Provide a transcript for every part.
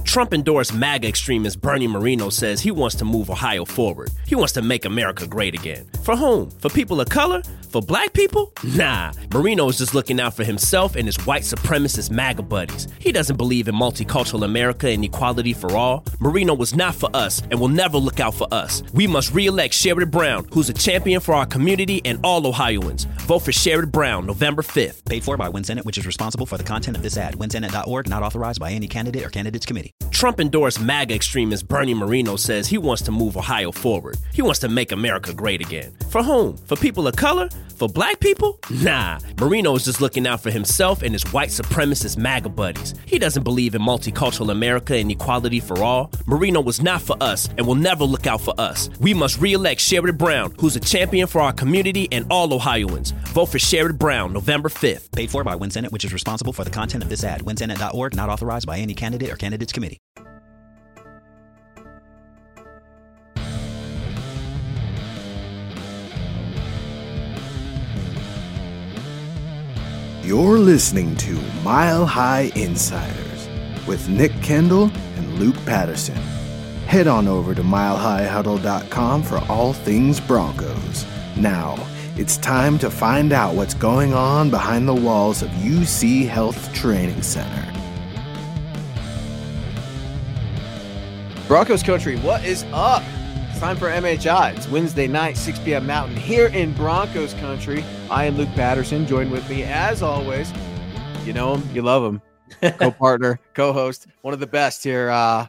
Trump-endorsed MAGA extremist Bernie Moreno says he wants to move Ohio forward. He wants to make America great again. For whom? For people of color? For black people? Nah, Moreno is just looking out for himself and his white supremacist MAGA buddies. He doesn't believe in multicultural America and equality for all. Moreno was not for us and will never look out for us. We must re-elect Sherrod Brown, who's a champion for our community and all Ohioans. Vote for Sherrod Brown, November 5th. Paid for by WinSenate, which is responsible for the content of this ad. WinSenate.org, not authorized by any candidate or candidates committee. Trump-endorsed MAGA extremist Bernie Moreno says he wants to move Ohio forward. He wants to make America great again. For whom? For people of color? For black people? Nah, Moreno is just looking out for himself and his white supremacist MAGA buddies. He doesn't believe in multicultural America and equality for all. Moreno was not for us and will never look out for us. We must re-elect Sherrod Brown, who's a champion for our community and all Ohioans. Vote for Sherrod Brown, November 5th. Paid for by WinSenate, which is responsible for the content of this ad. WinSenate.org, not authorized by any candidate or candidates committee. You're listening to Mile High Insiders with Nick Kendall and Luke Patterson. Head on over to milehighhuddle.com for all things Broncos. Now, it's time to find out what's going on behind the walls of UC Health Training Center. Broncos country, what is up? It's time for MHI. It's Wednesday night, 6 p.m. Mountain, here in Broncos country. I am Luke Patterson, joined with me, as always. You know him, you love him. Co-partner, co-host, one of the best here. An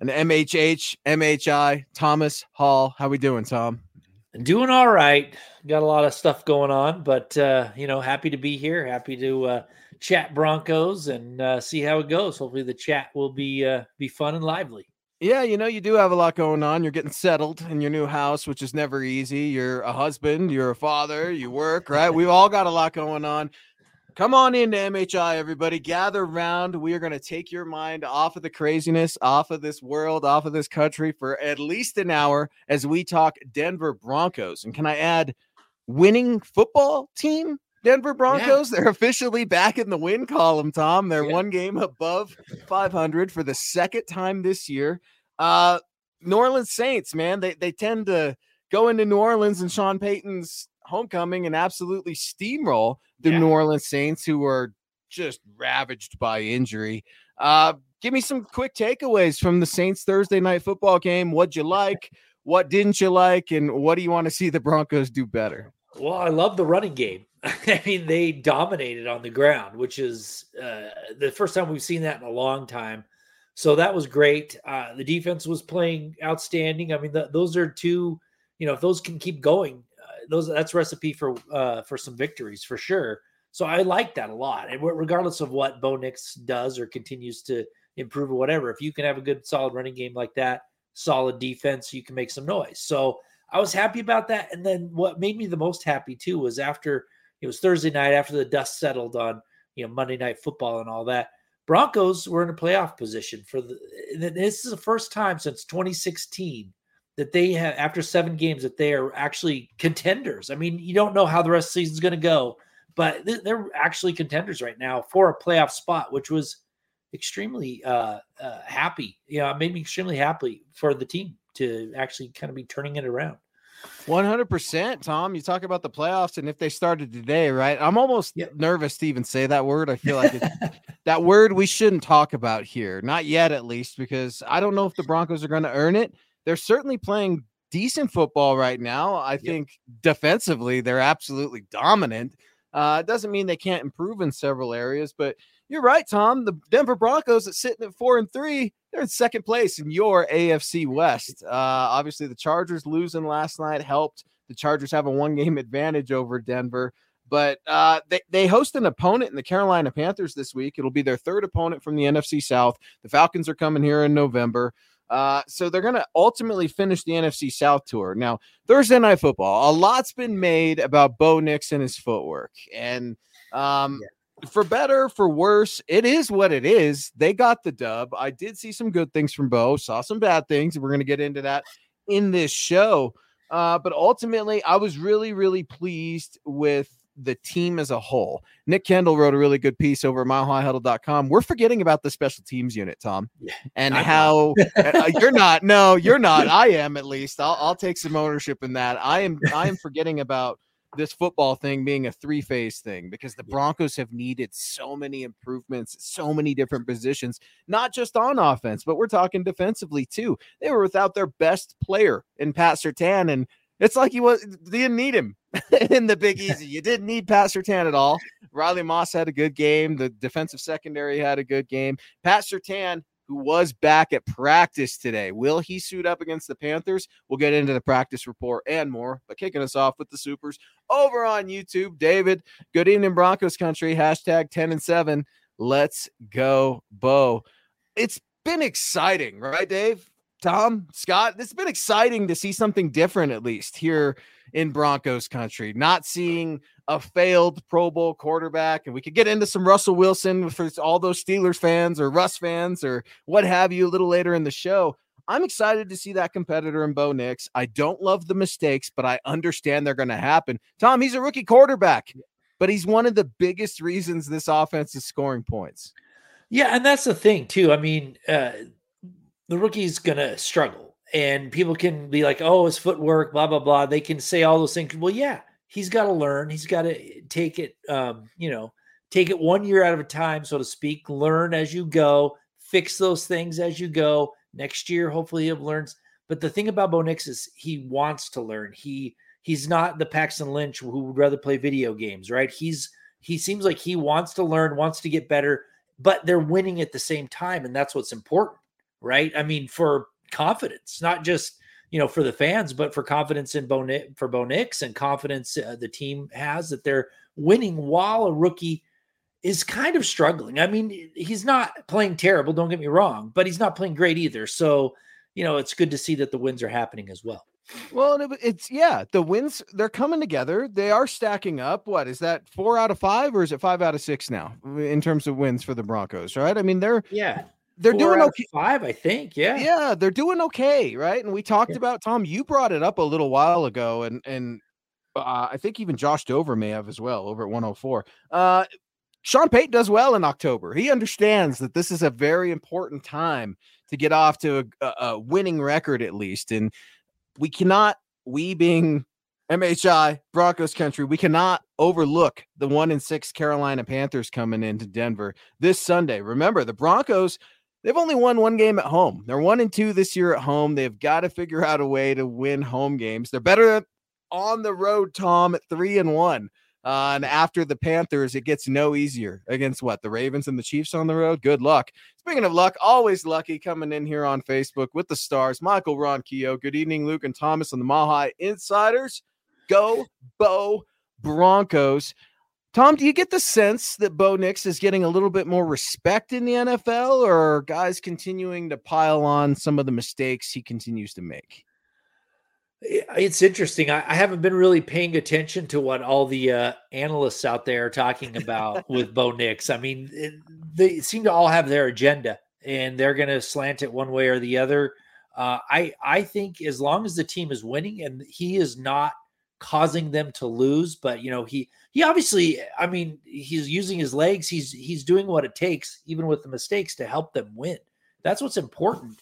MHI, Thomas Hall. How we doing, Tom? Doing all right. Got a lot of stuff going on, but, happy to be here. Happy to chat Broncos and see how it goes. Hopefully the chat will be fun and lively. Yeah, you do have a lot going on. You're getting settled in your new house, which is never easy. You're a husband, you're a father, you work, right? We've all got a lot going on. Come on into MHI, everybody. Gather around. We are going to take your mind off of the craziness, off of this world, off of this country for at least an hour as we talk Denver Broncos. And can I add winning football team? Denver Broncos, They're officially back in the win column, Tom. They're one game above 500 for the second time this year. New Orleans Saints, man, they tend to go into New Orleans and Sean Payton's homecoming and absolutely steamroll the New Orleans Saints, who are just ravaged by injury. Give me some quick takeaways from the Saints Thursday night football game. What'd you like? What didn't you like? And what do you want to see the Broncos do better? Well, I love the running game. I mean, they dominated on the ground, which is the first time we've seen that in a long time. So that was great. The defense was playing outstanding. I mean, those are two, if those can keep going, that's a recipe for some victories for sure. So I like that a lot. And regardless of what Bo Nix does or continues to improve or whatever, if you can have a good, solid running game like that, solid defense, you can make some noise. So I was happy about that. And then what made me the most happy too was it was Thursday night after the dust settled on, Monday Night Football and all that. Broncos were in a playoff position this is the first time since 2016 that they have, after 7 games, that they are actually contenders. I mean, you don't know how the rest of the season is going to go, but they're actually contenders right now for a playoff spot, which was extremely happy. It made me extremely happy for the team to actually kind of be turning it around. 100%, Tom. You talk about the playoffs, and if they started today, right? I'm almost nervous to even say that word. I feel like it's that word we shouldn't talk about here. Not yet, at least, because I don't know if the Broncos are going to earn it. They're certainly playing decent football right now. I think defensively, they're absolutely dominant. It doesn't mean they can't improve in several areas, but you're right, Tom. The Denver Broncos that's sitting at 4-3, they're in second place in your AFC West. Obviously, the Chargers losing last night helped. The Chargers have a 1-game advantage over Denver, but they host an opponent in the Carolina Panthers this week. It'll be their third opponent from the NFC South. The Falcons are coming here in November. So they're going to ultimately finish the NFC South tour. Now, Thursday Night Football, a lot's been made about Bo Nix and his footwork. And for better, for worse, it is what it is. They got the dub. I did see some good things from Bo, saw some bad things. We're going to get into that in this show. But ultimately, I was really, really pleased with the team as a whole. Nick Kendall wrote a really good piece over at milehighhuddle.com. We're forgetting about the special teams unit, Tom, and how you're not. No, you're not. I am, at least. I'll take some ownership in that. I am forgetting about this football thing being a three-phase thing, because the Broncos have needed so many improvements, so many different positions, not just on offense, but we're talking defensively too. They were without their best player in Pat Surtain, and it's like you didn't need him in the Big Easy. You didn't need Pat Surtain at all. Riley Moss had a good game. The defensive secondary had a good game. Pat Surtain, who was back at practice today. Will he suit up against the Panthers? We'll get into the practice report and more, but kicking us off with the Supers over on YouTube. David, good evening, Broncos country, hashtag 10-7. Let's go, Bo. It's been exciting, right, Dave? Tom, Scott, it's been exciting to see something different, at least here in Broncos country, not seeing a failed Pro Bowl quarterback. And we could get into some Russell Wilson for all those Steelers fans or Russ fans or what have you a little later in the show. I'm excited to see that competitor in Bo Nix. I don't love the mistakes, but I understand they're going to happen. Tom, he's a rookie quarterback, but he's one of the biggest reasons this offense is scoring points. Yeah, and that's the thing, too. I mean, the rookie's going to struggle, and people can be like, oh, his footwork, blah, blah, blah. They can say all those things. Well, yeah, he's got to learn. He's got to take it, take it 1 year at a time, so to speak, learn as you go, fix those things as you go. Next year, hopefully he learns. But the thing about Bo Nix is he wants to learn. He's not the Paxton Lynch who would rather play video games, right? He seems like he wants to learn, wants to get better, but they're winning at the same time, and that's what's important. Right. I mean, for confidence, not just, for the fans, but for confidence in Bo Nix, and confidence the team has that they're winning while a rookie is kind of struggling. I mean, he's not playing terrible, don't get me wrong, but he's not playing great either. So, it's good to see that the wins are happening as well. Well, the wins, they're coming together. They are stacking up. What is that, 4 out of 5, or is it 5 out of 6 now in terms of wins for the Broncos? Right. I mean, they're doing okay. 5, I think. Yeah. Yeah. They're doing okay. Right. And we talked about, Tom, you brought it up a little while ago, and I think even Josh Dover may have as well over at 104. Sean Payton does well in October. He understands that this is a very important time to get off to a winning record, at least. And we being MHI Broncos country, we cannot overlook the 1-6 Carolina Panthers coming into Denver this Sunday. Remember, the Broncos, they've only won one game at home. They're 1-2 this year at home. They've got to figure out a way to win home games. They're better on the road, Tom, at 3-1. And after the Panthers, it gets no easier against the Ravens and the Chiefs on the road. Good luck. Speaking of luck, always lucky coming in here on Facebook with the stars. Michael Ronquillo. Good evening, Luke and Thomas on the Mile High Insiders. Go Bo Broncos. Tom, do you get the sense that Bo Nix is getting a little bit more respect in the NFL, or are guys continuing to pile on some of the mistakes he continues to make? It's interesting. I haven't been really paying attention to what all the analysts out there are talking about with Bo Nix. I mean, they seem to all have their agenda, and they're going to slant it one way or the other. I think as long as the team is winning and he is not causing them to lose, but he obviously, I mean, he's using his legs. He's doing what it takes, even with the mistakes, to help them win. That's what's important.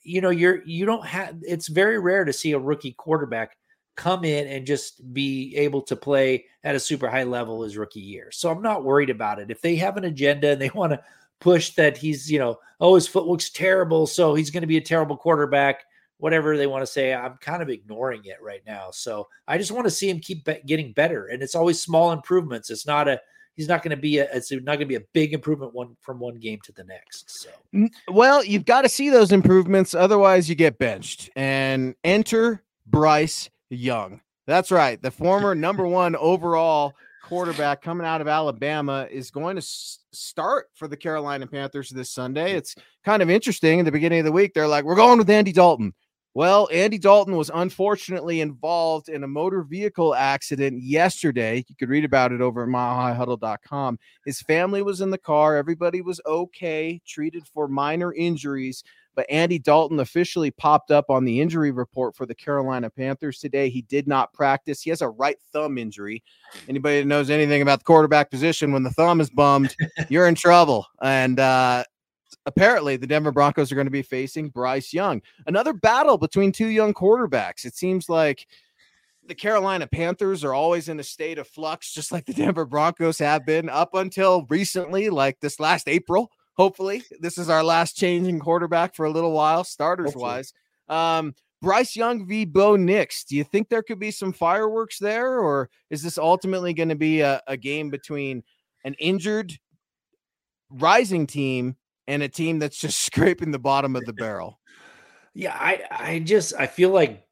It's very rare to see a rookie quarterback come in and just be able to play at a super high level his rookie year. So I'm not worried about it. If they have an agenda and they want to push that he's, his footwork's terrible, so he's going to be a terrible quarterback, whatever they want to say, I'm kind of ignoring it right now. So I just want to see him keep getting better. And it's always small improvements. He's not going to be a big improvement from one game to the next. So, well, you've got to see those improvements. Otherwise you get benched. And enter Bryce Young. That's right. The former number 1 overall quarterback coming out of Alabama is going to start for the Carolina Panthers this Sunday. It's kind of interesting. In the beginning of the week, they're like, we're going with Andy Dalton. Well, Andy Dalton was unfortunately involved in a motor vehicle accident yesterday. You could read about it over at milehighhuddle.com. His family was in the car. Everybody was okay, treated for minor injuries, but Andy Dalton officially popped up on the injury report for the Carolina Panthers today. He did not practice. He has a right thumb injury. Anybody that knows anything about the quarterback position, when the thumb is bummed, you're in trouble. And apparently the Denver Broncos are going to be facing Bryce Young. Another battle between two young quarterbacks. It seems like the Carolina Panthers are always in a state of flux, just like the Denver Broncos have been up until recently, like this last April. Hopefully, this is our last changing quarterback for a little while, starters-wise. Bryce Young v. Bo Nix. Do you think there could be some fireworks there, or is this ultimately going to be a game between an injured rising team and a team that's just scraping the bottom of the barrel? Yeah, I feel like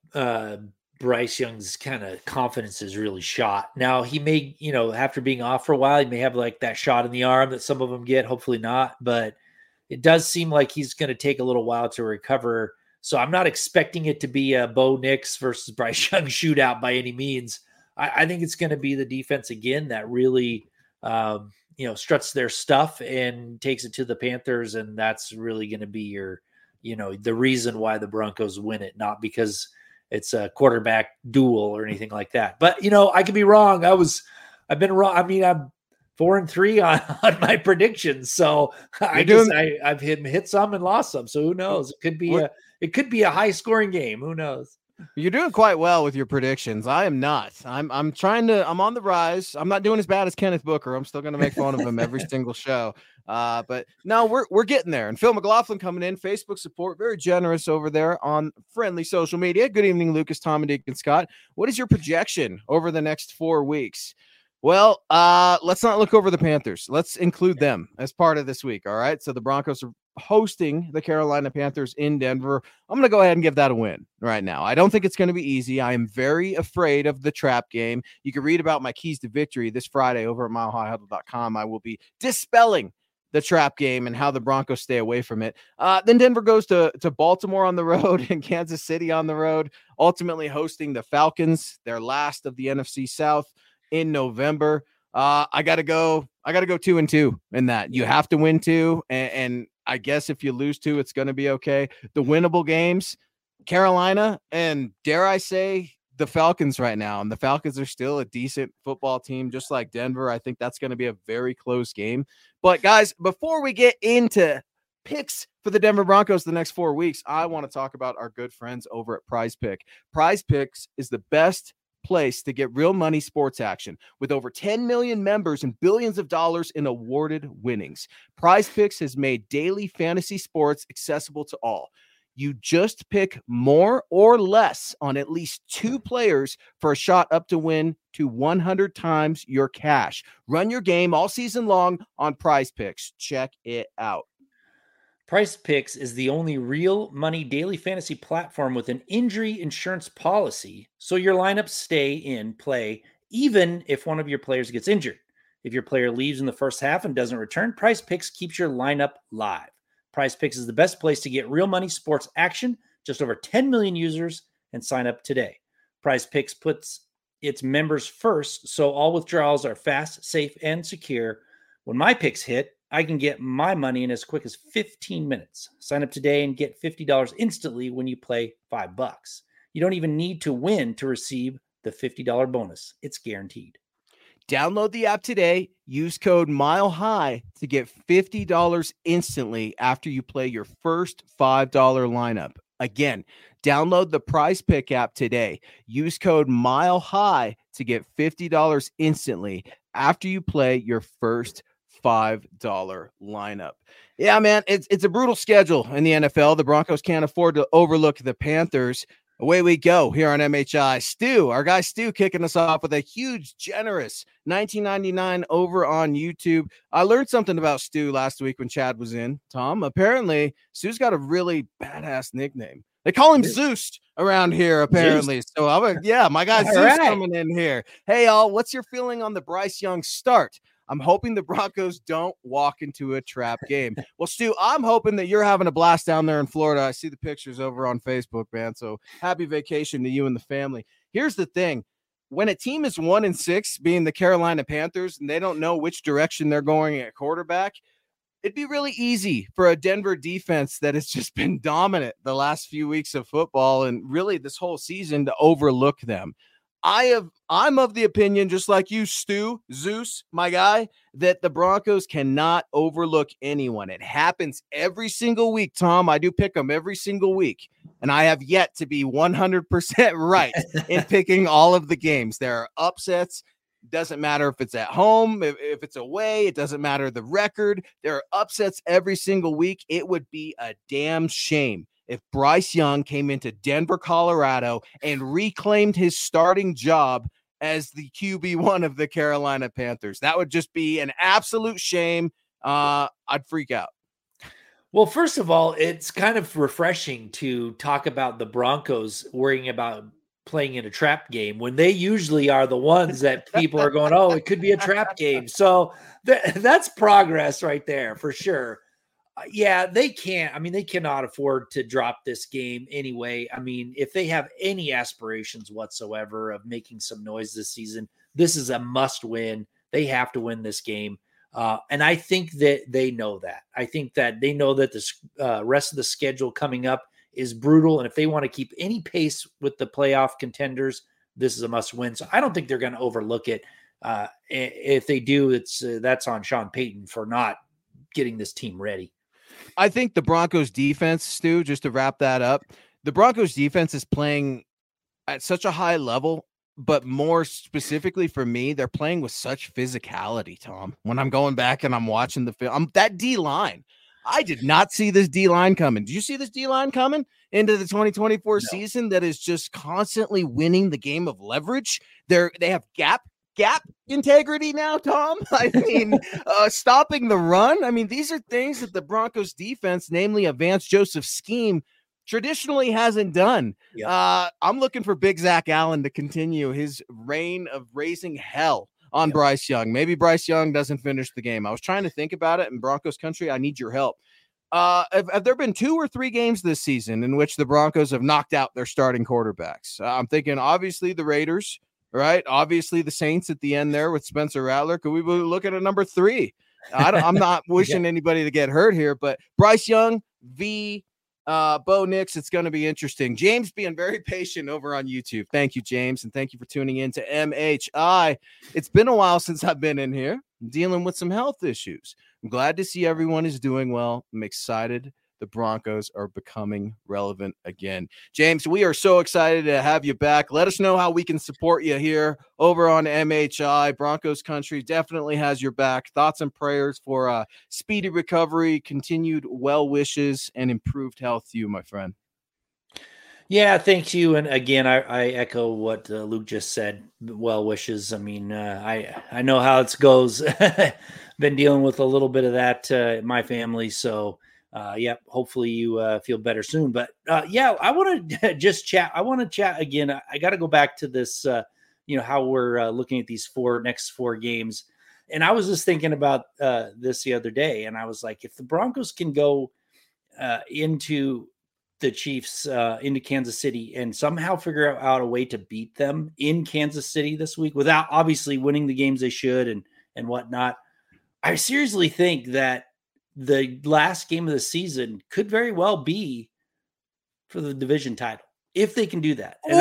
Bryce Young's kind of confidence is really shot. Now he may, after being off for a while, he may have like that shot in the arm that some of them get, hopefully not, but it does seem like he's going to take a little while to recover. So I'm not expecting it to be a Bo Nix versus Bryce Young shootout by any means. I think it's going to be the defense again that really, struts their stuff and takes it to the Panthers. And that's really going to be the reason why the Broncos win it, not because it's a quarterback duel or anything like that. But, I could be wrong. I've been wrong. I mean, I'm 4-3 on my predictions. So I've hit some and lost some. So who knows? It could be a high scoring game. Who knows? You're doing quite well with your predictions. I am not. I'm on the rise. I'm not doing as bad as Kenneth Booker. I'm still going to make fun of him every single show. But no, we're getting there. And Phil McLaughlin coming in, Facebook support, very generous over there on friendly social media. Good evening, Lucas, Tom, and Deacon Scott. What is your projection over the next 4 weeks? Well, let's not look over the Panthers. Let's include them as part of this week. All right. So the Broncos are hosting the Carolina Panthers in Denver. I'm going to go ahead and give that a win right now. I don't think it's going to be easy. I am very afraid of the trap game. You can read about my keys to victory this Friday over at milehighhuddle.com. I will be dispelling the trap game and how the Broncos stay away from it. Then Denver goes to Baltimore on the road and Kansas City on the road, ultimately hosting the Falcons, their last of the NFC South, in November. I got to go 2-2 in that. You have to win 2. And I guess if you lose 2, it's going to be okay. The winnable games, Carolina, and dare I say the Falcons right now. And the Falcons are still a decent football team, just like Denver. I think that's going to be a very close game. But guys, before we get into picks for the Denver Broncos the next 4 weeks, I want to talk about our good friends over at Prize Pick. Prize Picks is the best place to get real money sports action with over 10 million members and billions of dollars in awarded winnings. Prize Picks has made daily fantasy sports accessible to all. You just pick more or less on at least 2 players for a shot up to win to 100 times your cash. Run your game all season long on Prize Picks. Check it out. Prize Picks is the only real money daily fantasy platform with an injury insurance policy, so your lineups stay in play even if one of your players gets injured. If your player leaves in the first half and doesn't return, Prize Picks keeps your lineup live. Prize Picks is the best place to get real money sports action. Just over 10 million users, and sign up today. Prize Picks puts its members first, so all withdrawals are fast, safe, and secure. When my picks hit, I can get my money in as quick as 15 minutes. Sign up today and get $50 instantly when you play $5. You don't even need to win to receive the $50 bonus. It's guaranteed. Download the app today. Use code MILEHIGH to get $50 instantly after you play your first $5 lineup. Again, download the Prize Pick app today. Use code MILEHIGH to get $50 instantly after you play your first $5 lineup. Yeah, man, it's a brutal schedule in the NFL. The Broncos can't afford to overlook the Panthers. Away we go here on MHI. Stu, our guy Stu, kicking us off with a huge, generous $19.99 over on YouTube. I learned something about Stu last week when Chad was in, Tom. Apparently, Stu's got a really badass nickname. They call him Zeus around here, apparently. Zeus. So, my guy Zeus coming in here. Hey, y'all, what's your feeling on the Bryce Young start? I'm hoping the Broncos don't walk into a trap game. Well, Stu, I'm hoping that you're having a blast down there in Florida. I see the pictures over on Facebook, man. So happy vacation to you and the family. Here's the thing. When a team is 1-6, being the Carolina Panthers, and they don't know which direction they're going at quarterback, it'd be really easy for a Denver defense that has just been dominant the last few weeks of football and really this whole season to overlook them. I'm of the opinion, just like you, Stu, Zeus, my guy, that the Broncos cannot overlook anyone. It happens every single week, Tom. I do pick them every single week, and I have yet to be 100% right in picking all of the games. There are upsets. Doesn't matter if it's at home, if it's away, it doesn't matter the record. There are upsets every single week. It would be a damn shame if Bryce Young came into Denver, Colorado, and reclaimed his starting job as the QB1 of the Carolina Panthers. That would just be an absolute shame. I'd freak out. Well, first of all, it's kind of refreshing to talk about the Broncos worrying about playing in a trap game when they usually are the ones that people are going, oh, it could be a trap game. So that's progress right there for sure. Yeah, they can't. I mean, they cannot afford to drop this game anyway. I mean, if they have any aspirations whatsoever of making some noise this season, this is a must win. They have to win this game. And I think that they know that. I think that they know that the rest of the schedule coming up is brutal. And if they want to keep any pace with the playoff contenders, this is a must win. So I don't think they're going to overlook it. If they do, that's on Sean Payton for not getting this team ready. I think the Broncos defense, Stu, just to wrap that up, the Broncos defense is playing at such a high level, but more specifically for me, they're playing with such physicality, Tom. When I'm going back and I'm watching the film, that D-line, I did not see this D-line coming. Did you see this D-line coming into the 2024 season that is just constantly winning the game of leverage? They have gap integrity now, Tom. I mean, stopping the run. I mean, these are things that the Broncos defense, namely a Vance Joseph scheme, traditionally hasn't done. Yep. I'm looking for Big Zach Allen to continue his reign of raising hell on Bryce Young. Maybe Bryce Young doesn't finish the game. I was trying to think about it in Broncos country. I need your help. Have there been 2 or 3 games this season in which the Broncos have knocked out their starting quarterbacks? I'm thinking obviously the Raiders, right? Obviously the Saints at the end there with Spencer Rattler. Could we be looking at number 3? I'm not wishing anybody to get hurt here, but Bryce Young v. Bo Nix, it's going to be interesting. James being very patient over on YouTube. Thank you, James, and thank you for tuning in to MHI. It's been a while since I've been in here. I'm dealing with some health issues. I'm glad to see everyone is doing well. I'm excited the Broncos are becoming relevant again. James, we are so excited to have you back. Let us know how we can support you here over on MHI. Broncos Country definitely has your back. Thoughts and prayers for speedy recovery, continued well wishes, and improved health to you, my friend. Yeah, thank you. And again, I echo what Luke just said. Well wishes. I mean, I know how it goes. Been dealing with a little bit of that in my family. So, hopefully you feel better soon. But I want to just chat. I want to chat again. I got to go back to this, how we're looking at these next four games. And I was just thinking about this the other day. And I was like, if the Broncos can go into the Chiefs, into Kansas City, and somehow figure out a way to beat them in Kansas City this week without obviously winning the games they should and whatnot, I seriously think that the last game of the season could very well be for the division title if they can do that. And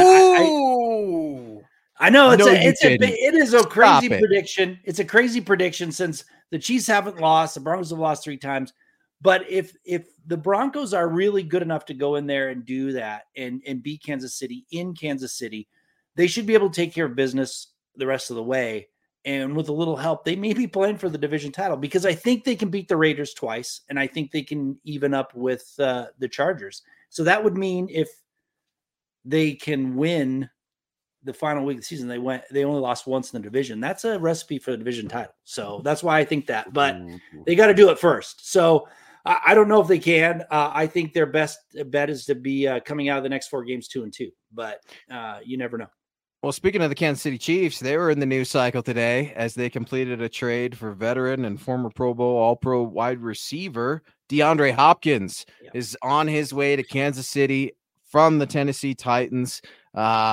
I know it is a crazy prediction. It's a crazy prediction since the Chiefs haven't lost. The Broncos have lost 3 times. But if the Broncos are really good enough to go in there and do that and beat Kansas City in Kansas City, they should be able to take care of business the rest of the way. And with a little help, they may be playing for the division title because I think they can beat the Raiders twice, and I think they can even up with the Chargers. So that would mean if they can win the final week of the season, they only lost once in the division. That's a recipe for the division title. So that's why I think that. But they got to do it first. So I don't know if they can. I think their best bet is to be coming out of the next 4 games 2-2, but you never know. Well, speaking of the Kansas City Chiefs, they were in the news cycle today as they completed a trade for veteran and former Pro Bowl All-Pro wide receiver DeAndre Hopkins is on his way to Kansas City from the Tennessee Titans.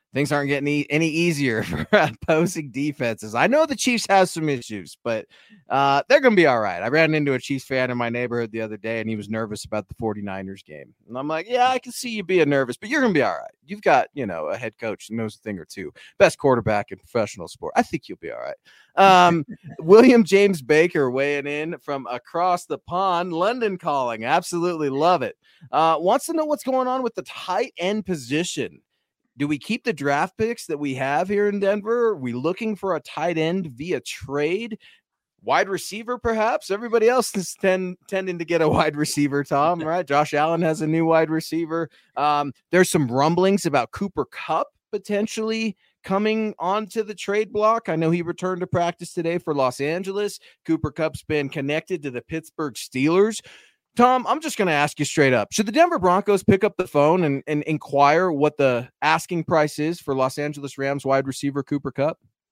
things aren't getting any easier for opposing defenses. I know the Chiefs have some issues, but they're going to be all right. I ran into a Chiefs fan in my neighborhood the other day, and he was nervous about the 49ers game. And I'm like, yeah, I can see you being nervous, but you're going to be all right. You've got, a head coach that knows a thing or two. Best quarterback in professional sport. I think you'll be all right. William James Baker weighing in from across the pond. London calling. Absolutely love it. Wants to know what's going on with the tight end position. Do we keep the draft picks that we have here in Denver? Are we looking for a tight end via trade? Wide receiver, perhaps? Everybody else is tending to get a wide receiver, Tom, right? Josh Allen has a new wide receiver. There's some rumblings about Cooper Kupp potentially coming onto the trade block. I know he returned to practice today for Los Angeles. Cooper Kupp's been connected to the Pittsburgh Steelers. Tom, I'm just going to ask you straight up. Should the Denver Broncos pick up the phone and inquire what the asking price is for Los Angeles Rams wide receiver Cooper Kupp?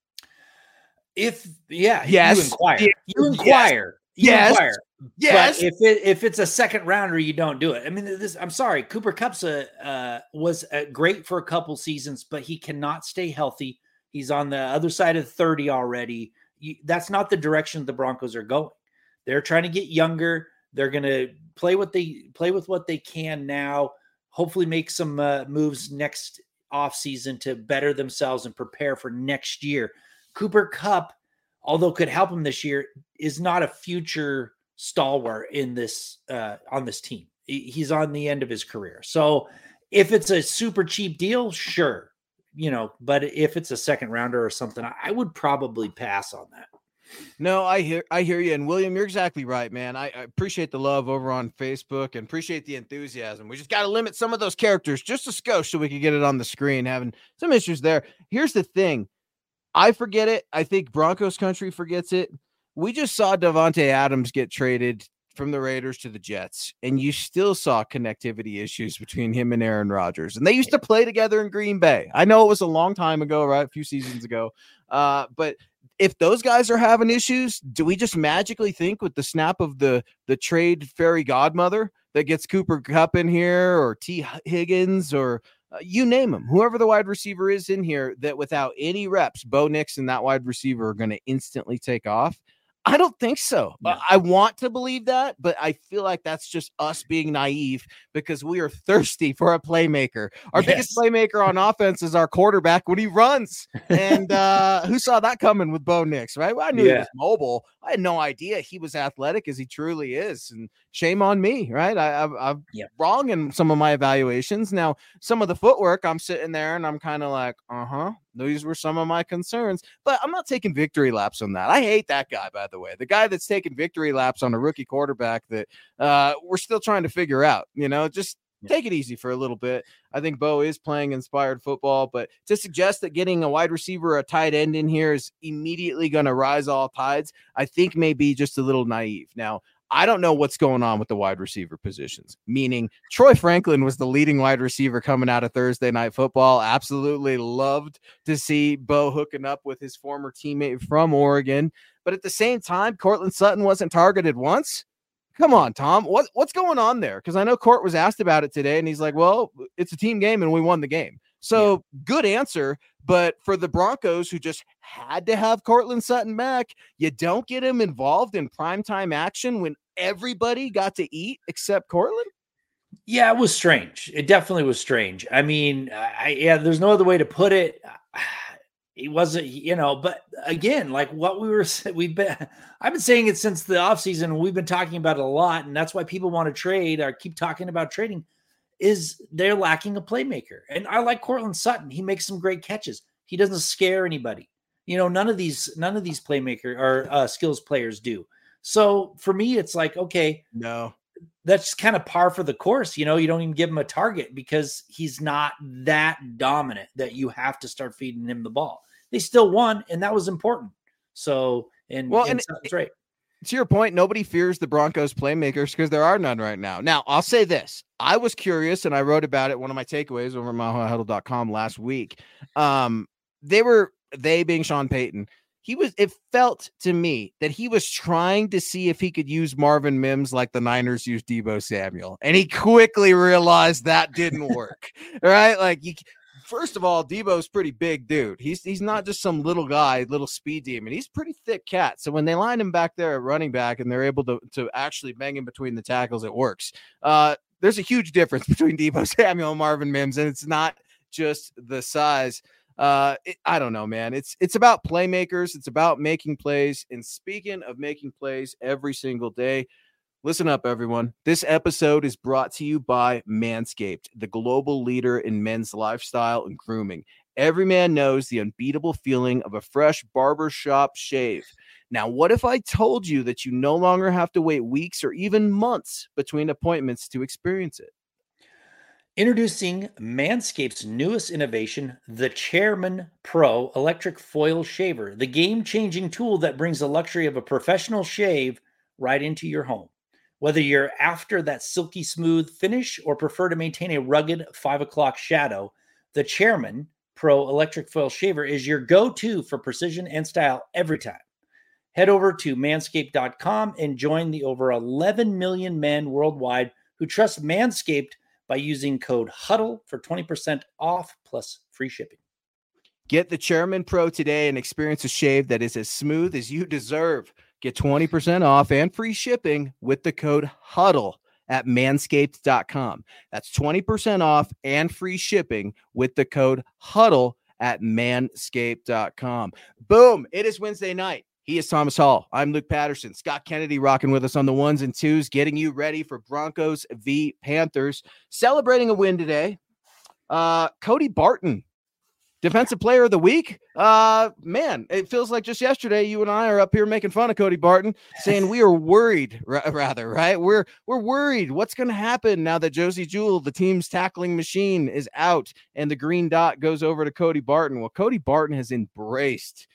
You inquire. Yes. But if it's a second rounder, you don't do it. I mean, I'm sorry. Cooper Kupp's was great for a couple seasons, but he cannot stay healthy. He's on the other side of 30 already. That's not the direction the Broncos are going. They're trying to get younger. They're going to play with what they can now, hopefully make some moves next offseason to better themselves and prepare for next year. Cooper Kupp, although could help him this year, is not a future stalwart in this on this team. He's on the end of his career. So if it's a super cheap deal, sure, but if it's a second rounder or something, I would probably pass on that. No, I hear you. And William, you're exactly right, man. I appreciate the love over on Facebook and appreciate the enthusiasm. We just got to limit some of those characters just a skosh so we can get it on the screen. Having some issues there. Here's the thing. I forget it. I think Broncos country forgets it. We just saw Davante Adams get traded from the Raiders to the Jets, and you still saw connectivity issues between him and Aaron Rodgers. And they used to play together in Green Bay. I know it was a long time ago, right? A few seasons ago. But if those guys are having issues, do we just magically think with the snap of the trade fairy godmother that gets Cooper Kupp in here or T. Higgins or you name them, whoever the wide receiver is in here, that without any reps, Bo Nix and that wide receiver are going to instantly take off? I don't think so. No. I want to believe that, but I feel like that's just us being naive because we are thirsty for a playmaker. Our biggest playmaker on offense is our quarterback when he runs. And who saw that coming with Bo Nix, right? Well, I knew he was mobile. I had no idea he was athletic as he truly is. And shame on me, right? I'm wrong in some of my evaluations. Now, some of the footwork, I'm sitting there and I'm kind of like, these were some of my concerns, but I'm not taking victory laps on that. I hate that guy, by the way. The guy that's taking victory laps on a rookie quarterback that we're still trying to figure out, just take it easy for a little bit. I think Bo is playing inspired football, but to suggest that getting a wide receiver or a tight end in here is immediately going to rise all tides, I think may be just a little naive. Now, I don't know what's going on with the wide receiver positions, meaning Troy Franklin was the leading wide receiver coming out of Thursday Night Football. Absolutely loved to see Bo hooking up with his former teammate from Oregon. But at the same time, Courtland Sutton wasn't targeted once. Come on, Tom. What's going on there? Because I know Court was asked about it today, and he's like, well, it's a team game, and we won the game. So good answer. But for the Broncos, who just had to have Courtland Sutton back, you don't get him involved in primetime action when everybody got to eat except Courtland? Yeah, it was strange. It definitely was strange. I mean, there's no other way to put it. He wasn't, but again, like what I've been saying it since the offseason, and we've been talking about it a lot, and that's why people want to trade or keep talking about trading, is they're lacking a playmaker. And I like Courtland Sutton. He makes some great catches. He doesn't scare anybody. None of these playmaker or skills players do. So for me, it's like, okay, no, that's kind of par for the course. You don't even give him a target because he's not that dominant that you have to start feeding him the ball. They still won, and that was important. So, and Sutton's right. To your point, nobody fears the Broncos playmakers because there are none right now. Now, I'll say this. I was curious, and I wrote about it, one of my takeaways over at milehighhuddle.com last week. They being Sean Payton, it felt to me that he was trying to see if he could use Marvin Mims like the Niners used Deebo Samuel. And he quickly realized that didn't work, right? Like First of all, Debo's pretty big dude. He's not just some little guy, little speed demon. He's pretty thick cat. So when they line him back there at running back and they're able to actually bang him between the tackles, it works. There's a huge difference between Debo Samuel and Marvin Mims, and it's not just the size. I don't know, man. It's about playmakers. It's about making plays. And speaking of making plays every single day, listen up, everyone. This episode is brought to you by Manscaped, the global leader in men's lifestyle and grooming. Every man knows the unbeatable feeling of a fresh barbershop shave. Now, what if I told you that you no longer have to wait weeks or even months between appointments to experience it? Introducing Manscaped's newest innovation, the Chairman Pro Electric Foil Shaver, the game-changing tool that brings the luxury of a professional shave right into your home. Whether you're after that silky smooth finish or prefer to maintain a rugged 5 o'clock shadow, the Chairman Pro Electric Foil Shaver is your go-to for precision and style every time. Head over to manscaped.com and join the over 11 million men worldwide who trust Manscaped by using code HUDDLE for 20% off plus free shipping. Get the Chairman Pro today and experience a shave that is as smooth as you deserve. Get 20% off and free shipping with the code HUDDLE at manscaped.com. That's 20% off and free shipping with the code HUDDLE at manscaped.com. Boom. It is Wednesday night. He is Thomas Hall. I'm Luke Patterson. Scott Kennedy rocking with us on the ones and twos, getting you ready for Broncos v. Panthers. Celebrating a win today. Cody Barton, Defensive Player of the Week. Man, it feels like just yesterday you and I are up here making fun of Cody Barton, saying we are worried, rather, right? We're worried. What's going to happen now that Josie Jewell, the team's tackling machine, is out and the green dot goes over to Cody Barton? Well, Cody Barton has embraced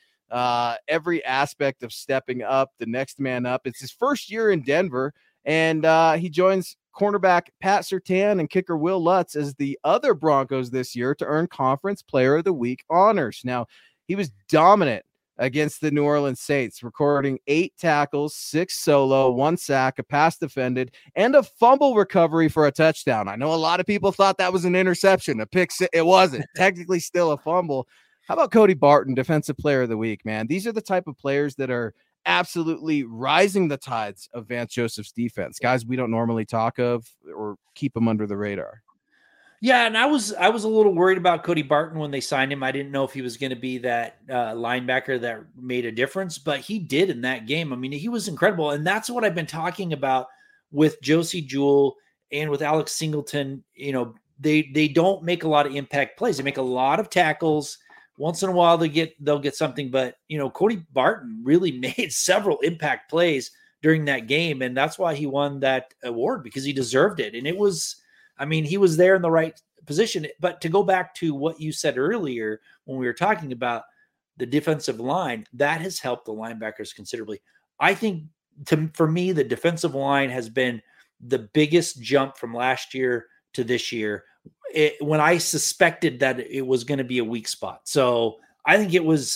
every aspect of stepping up, the next man up. It's his first year in Denver, and he joins cornerback Pat Surtain and kicker Will Lutz as the other Broncos this year to earn Conference Player of the Week honors. Now, he was dominant against the New Orleans Saints, recording 8 tackles, 6 solo, 1 sack, a pass defended, and a fumble recovery for a touchdown. I know a lot of people thought that was an interception, a pick. It wasn't. Technically still a fumble. How about Cody Barton, Defensive Player of the Week, man? These are the type of players that are absolutely rising the tides of Vance Joseph's defense. Guys we don't normally talk of or keep them under the radar. Yeah, and I was a little worried about Cody Barton when they signed him. I didn't know if he was going to be that linebacker that made a difference, but he did in that game. I mean, he was incredible, and that's what I've been talking about with Josie Jewell and with Alex Singleton. You know, they don't make a lot of impact plays. They make a lot of tackles. Once in a while they'll get something, but you know, Cody Barton really made several impact plays during that game, and that's why he won that award, because he deserved it. And it was, I mean, he was there in the right position. But to go back to what you said earlier when we were talking about the defensive line, that has helped the linebackers considerably. I think for me, the defensive line has been the biggest jump from last year to this year. When I suspected that it was going to be a weak spot. So I think it was,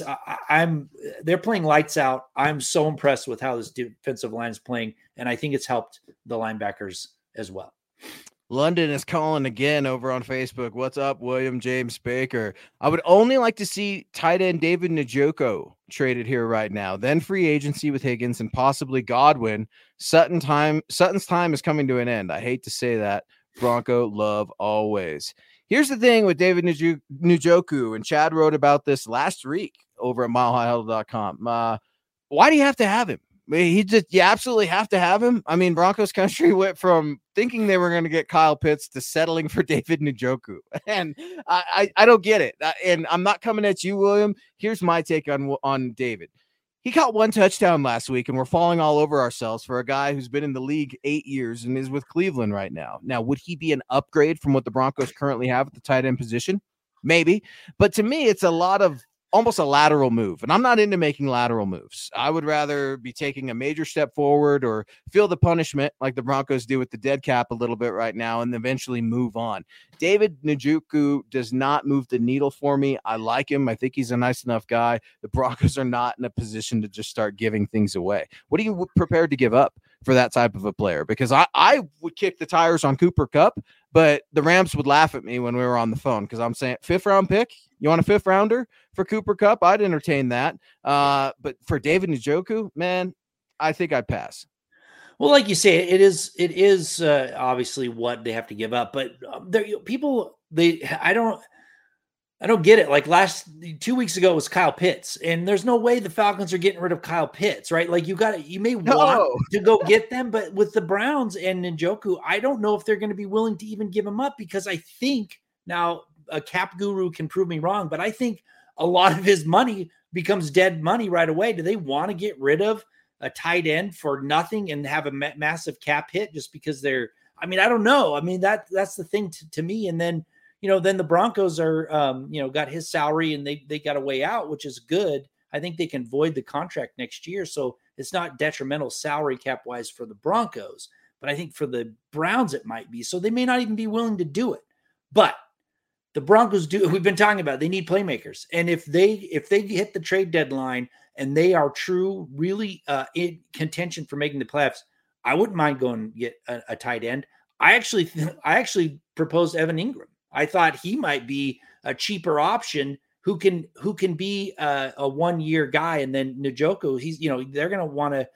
they're playing lights out. I'm so impressed with how this defensive line is playing. And I think it's helped the linebackers as well. London is calling again over on Facebook. What's up, William James Baker? I would only like to see tight end David Njoku traded here right now, then free agency with Higgins and possibly Godwin. Sutton's time is coming to an end. I hate to say that. Bronco love always. Here's the thing with David Njoku, and Chad wrote about this last week over at milehighhuddle.com. Why do you have to have him? You absolutely have to have him. I mean, Broncos country went from thinking they were going to get Kyle Pitts to settling for David Njoku. And I don't get it. And I'm not coming at you, William. Here's my take on David. He caught 1 touchdown last week, and we're falling all over ourselves for a guy who's been in the league 8 years and is with Cleveland right now. Now, would he be an upgrade from what the Broncos currently have at the tight end position? Maybe. But to me, it's almost a lateral move. And I'm not into making lateral moves. I would rather be taking a major step forward or feel the punishment like the Broncos do with the dead cap a little bit right now and eventually move on. David Njoku does not move the needle for me. I like him. I think he's a nice enough guy. The Broncos are not in a position to just start giving things away. What are you prepared to give up for that type of a player, because I would kick the tires on Cooper Kupp, but the Rams would laugh at me when we were on the phone because I'm saying 5th round pick. You want a 5th rounder for Cooper Kupp? I'd entertain that. But for David Njoku, man, I think I'd pass. Well, like you say, it is obviously what they have to give up, but I don't get it. Like 2 weeks ago, it was Kyle Pitts, and there's no way the Falcons are getting rid of Kyle Pitts, right? Like you may want to go get them, but with the Browns and Njoku, I don't know if they're going to be willing to even give him up, because I think now a cap guru can prove me wrong, but I think a lot of his money becomes dead money right away. Do they want to get rid of a tight end for nothing and have a massive cap hit just because I don't know. I mean, that's the thing to me. And then, then the Broncos are, got his salary and they got a way out, which is good. I think they can void the contract next year. So it's not detrimental salary cap wise for the Broncos, but I think for the Browns, it might be. So they may not even be willing to do it, but the Broncos we've been talking about, they need playmakers. And if they hit the trade deadline and they are really in contention for making the playoffs, I wouldn't mind going and get a tight end. I actually proposed Evan Ingram. I thought he might be a cheaper option who can be a 1-year guy. And then Njoku, he's, they're going to want to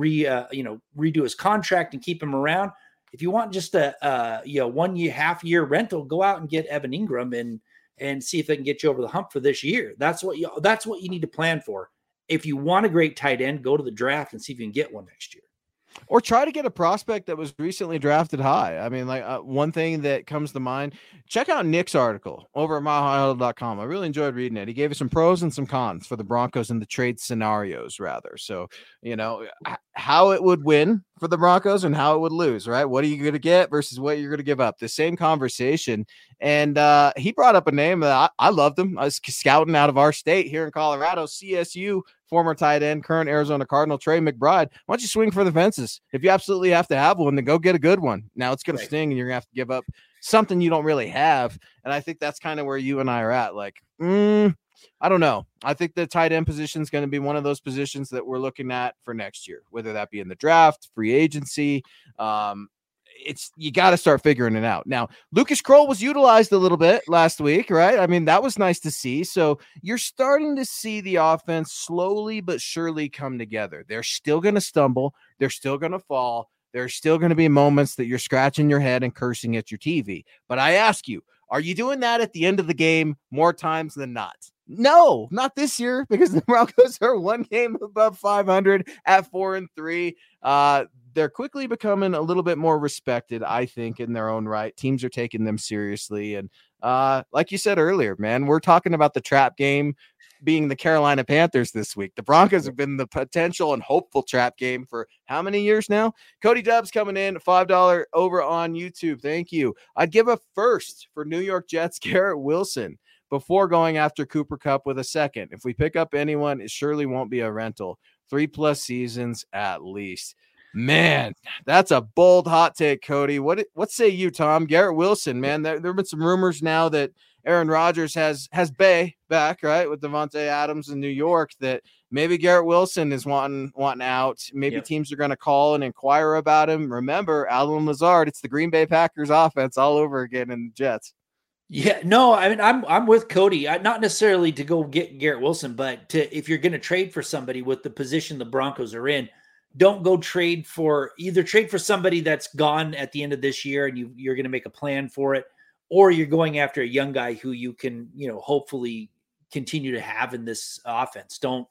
redo his contract and keep him around. If you want just a 1 year, half-year rental, go out and get Evan Ingram and see if they can get you over the hump for this year. That's what you need to plan for. If you want a great tight end, go to the draft and see if you can get one next year. Or try to get a prospect that was recently drafted high. I mean, one thing that comes to mind, check out Nick's article over at milehighhuddle.com. I really enjoyed reading it. He gave us some pros and some cons for the Broncos and the trade scenarios, rather. So, how it would win for the Broncos and how it would lose, right? What are you going to get versus what you're going to give up? The same conversation. And he brought up a name that I loved him. I was scouting out of our state here in Colorado, CSU, former tight end, current Arizona Cardinal, Trey McBride. Why don't you swing for the fences? If you absolutely have to have one, then go get a good one. Now it's going to sting and you're going to have to give up something you don't really have. And I think that's kind of where you and I are at. Like, I don't know. I think the tight end position is going to be one of those positions that we're looking at for next year, whether that be in the draft, free agency. You got to start figuring it out. Now, Lucas Kroll was utilized a little bit last week, right? I mean, that was nice to see. So you're starting to see the offense slowly but surely come together. They're still going to stumble. They're still going to fall. There's still going to be moments that you're scratching your head and cursing at your TV. But I ask you, are you doing that at the end of the game more times than not? No, not this year, because the Broncos are 1 game above 500 at 4-3. They're quickly becoming a little bit more respected, I think, in their own right. Teams are taking them seriously. And like you said earlier, man, we're talking about the trap game being the Carolina Panthers this week. The Broncos have been the potential and hopeful trap game for how many years now? Cody Dubs coming in, $5 over on YouTube. Thank you. I'd give a first for New York Jets Garrett Wilson before going after Cooper Kupp with a second. If we pick up anyone, it surely won't be a rental. 3+ seasons at least. Man, that's a bold hot take, Cody. What say you, Tom? Garrett Wilson, man. There have been some rumors now that Aaron Rodgers has Bay back, right, with Devontae Adams in New York, that maybe Garrett Wilson is wanting out. Maybe teams are going to call and inquire about him. Remember, Allen Lazard, it's the Green Bay Packers offense all over again in the Jets. Yeah, no, I mean, I'm with Cody. Not necessarily to go get Garrett Wilson, but if you're going to trade for somebody with the position the Broncos are in, don't go trade for somebody that's gone at the end of this year and you're going to make a plan for it, or you're going after a young guy who you can, hopefully continue to have in this offense. Don't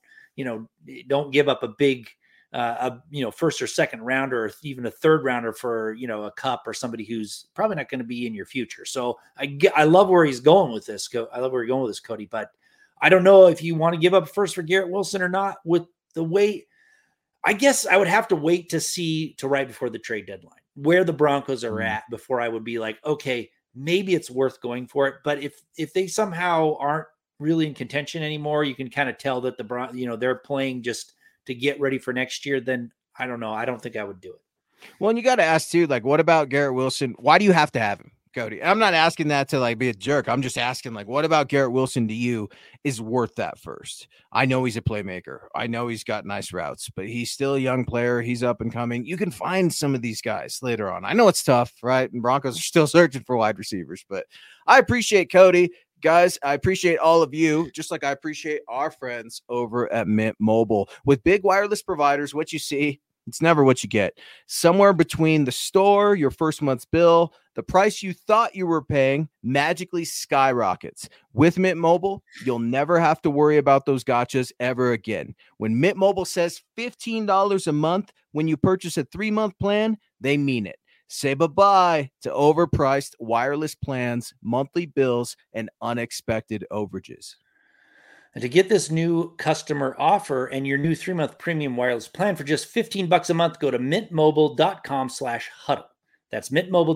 give up a big, first or second rounder, or even a third rounder for, a Kupp or somebody who's probably not going to be in your future. So I love where he's going with this. I love where you're going with this, Cody, but I don't know if you want to give up first for Garrett Wilson or not with the way. I guess I would have to wait to see right before the trade deadline where the Broncos are at before I would be like, okay, maybe it's worth going for it. But if they somehow aren't really in contention anymore, you can kind of tell that they're playing just to get ready for next year, then I don't know. I don't think I would do it. Well, and you got to ask too, like, what about Garrett Wilson? Why do you have to have him? Cody. I'm not asking that to like be a jerk. I'm just asking, like, what about Garrett Wilson to you is worth that first? I know he's a playmaker. I know he's got nice routes, but he's still a young player. He's up and coming. You can find some of these guys later on. I know it's tough, right? And Broncos are still searching for wide receivers, but I appreciate Cody. Guys, I appreciate all of you, just like I appreciate our friends over at Mint Mobile. With big wireless providers, what you see, it's never what you get. Somewhere between the store, your first month's bill, the price you thought you were paying magically skyrockets. With Mint Mobile, you'll never have to worry about those gotchas ever again. When Mint Mobile says $15 a month when you purchase a 3-month plan, they mean it. Say bye-bye to overpriced wireless plans, monthly bills, and unexpected overages. And to get this new customer offer and your new 3-month premium wireless plan for just $15 a month, go to mintmobile.com/huddle. That's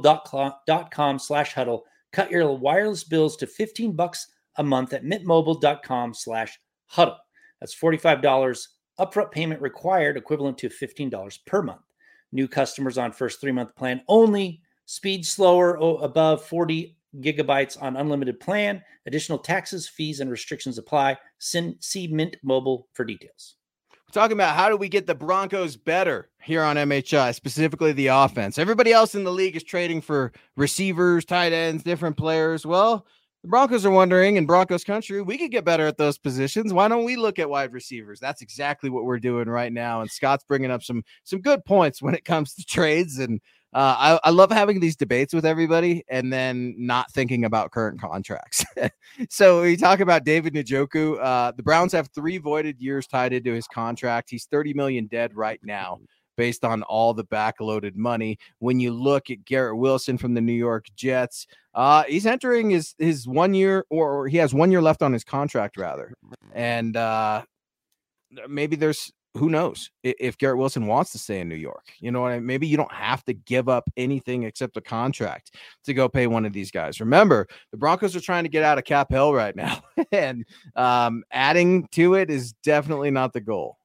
mintmobile.com/huddle. Cut your wireless bills to $15 a month at mintmobile.com/huddle. That's $45 upfront payment required, equivalent to $15 per month. New customers on first 3-month plan only. Speed slower above 40 gigabytes on unlimited plan. Additional taxes, fees, and restrictions apply. See Mint Mobile for details. We're talking about how do we get the Broncos better here on MHI, specifically the offense. Everybody else in the league is trading for receivers, tight ends, different players. Well, the Broncos are wondering, in Broncos country, we could get better at those positions. Why don't we look at wide receivers? That's exactly what we're doing right now. And Scott's bringing up some good points when it comes to trades. And I love having these debates with everybody and then not thinking about current contracts. So we talk about David Njoku. The Browns have 3 voided years tied into his contract. He's $30 million dead right now based on all the backloaded money. When you look at Garrett Wilson from the New York Jets, he's entering his 1 year, or he has 1 year left on his contract rather. And maybe there's, who knows if Garrett Wilson wants to stay in New York. You know what I mean? Maybe you don't have to give up anything except a contract to go pay one of these guys. Remember, the Broncos are trying to get out of cap hell right now, and adding to it is definitely not the goal.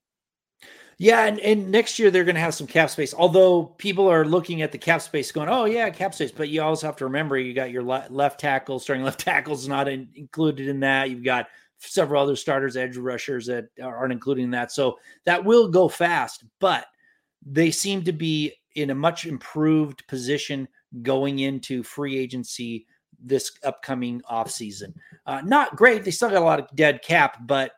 Yeah, and next year they're going to have some cap space, although people are looking at the cap space going, oh, yeah, cap space. But you also have to remember you got your left tackle, starting left tackles not included in that. You've got several other starters, edge rushers that aren't included in that. So that will go fast, but they seem to be in a much improved position going into free agency this upcoming offseason. Not great. They still got a lot of dead cap, but,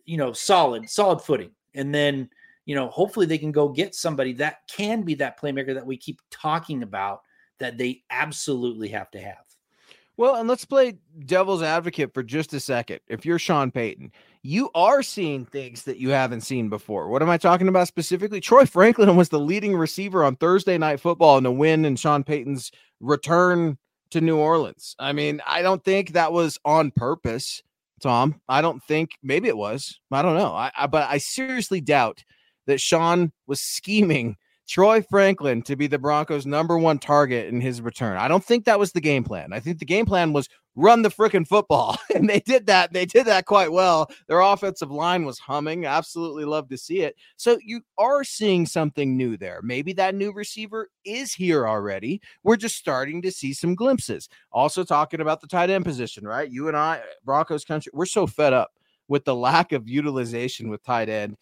solid footing. And then, hopefully they can go get somebody that can be that playmaker that we keep talking about that they absolutely have to have. Well, and let's play devil's advocate for just a second. If you're Sean Payton, you are seeing things that you haven't seen before. What am I talking about specifically? Troy Franklin was the leading receiver on Thursday Night Football in the win and Sean Payton's return to New Orleans. I mean, I don't think that was on purpose, Tom. I don't think, maybe it was. I don't know. But I seriously doubt that Sean was scheming Troy Franklin to be the Broncos' #1 target in his return. I don't think that was the game plan. I think the game plan was run the freaking football, and they did that. They did that quite well. Their offensive line was humming. Absolutely love to see it. So you are seeing something new there. Maybe that new receiver is here already. We're just starting to see some glimpses. Also talking about the tight end position, right? You and I, Broncos country, we're so fed up with the lack of utilization with tight end.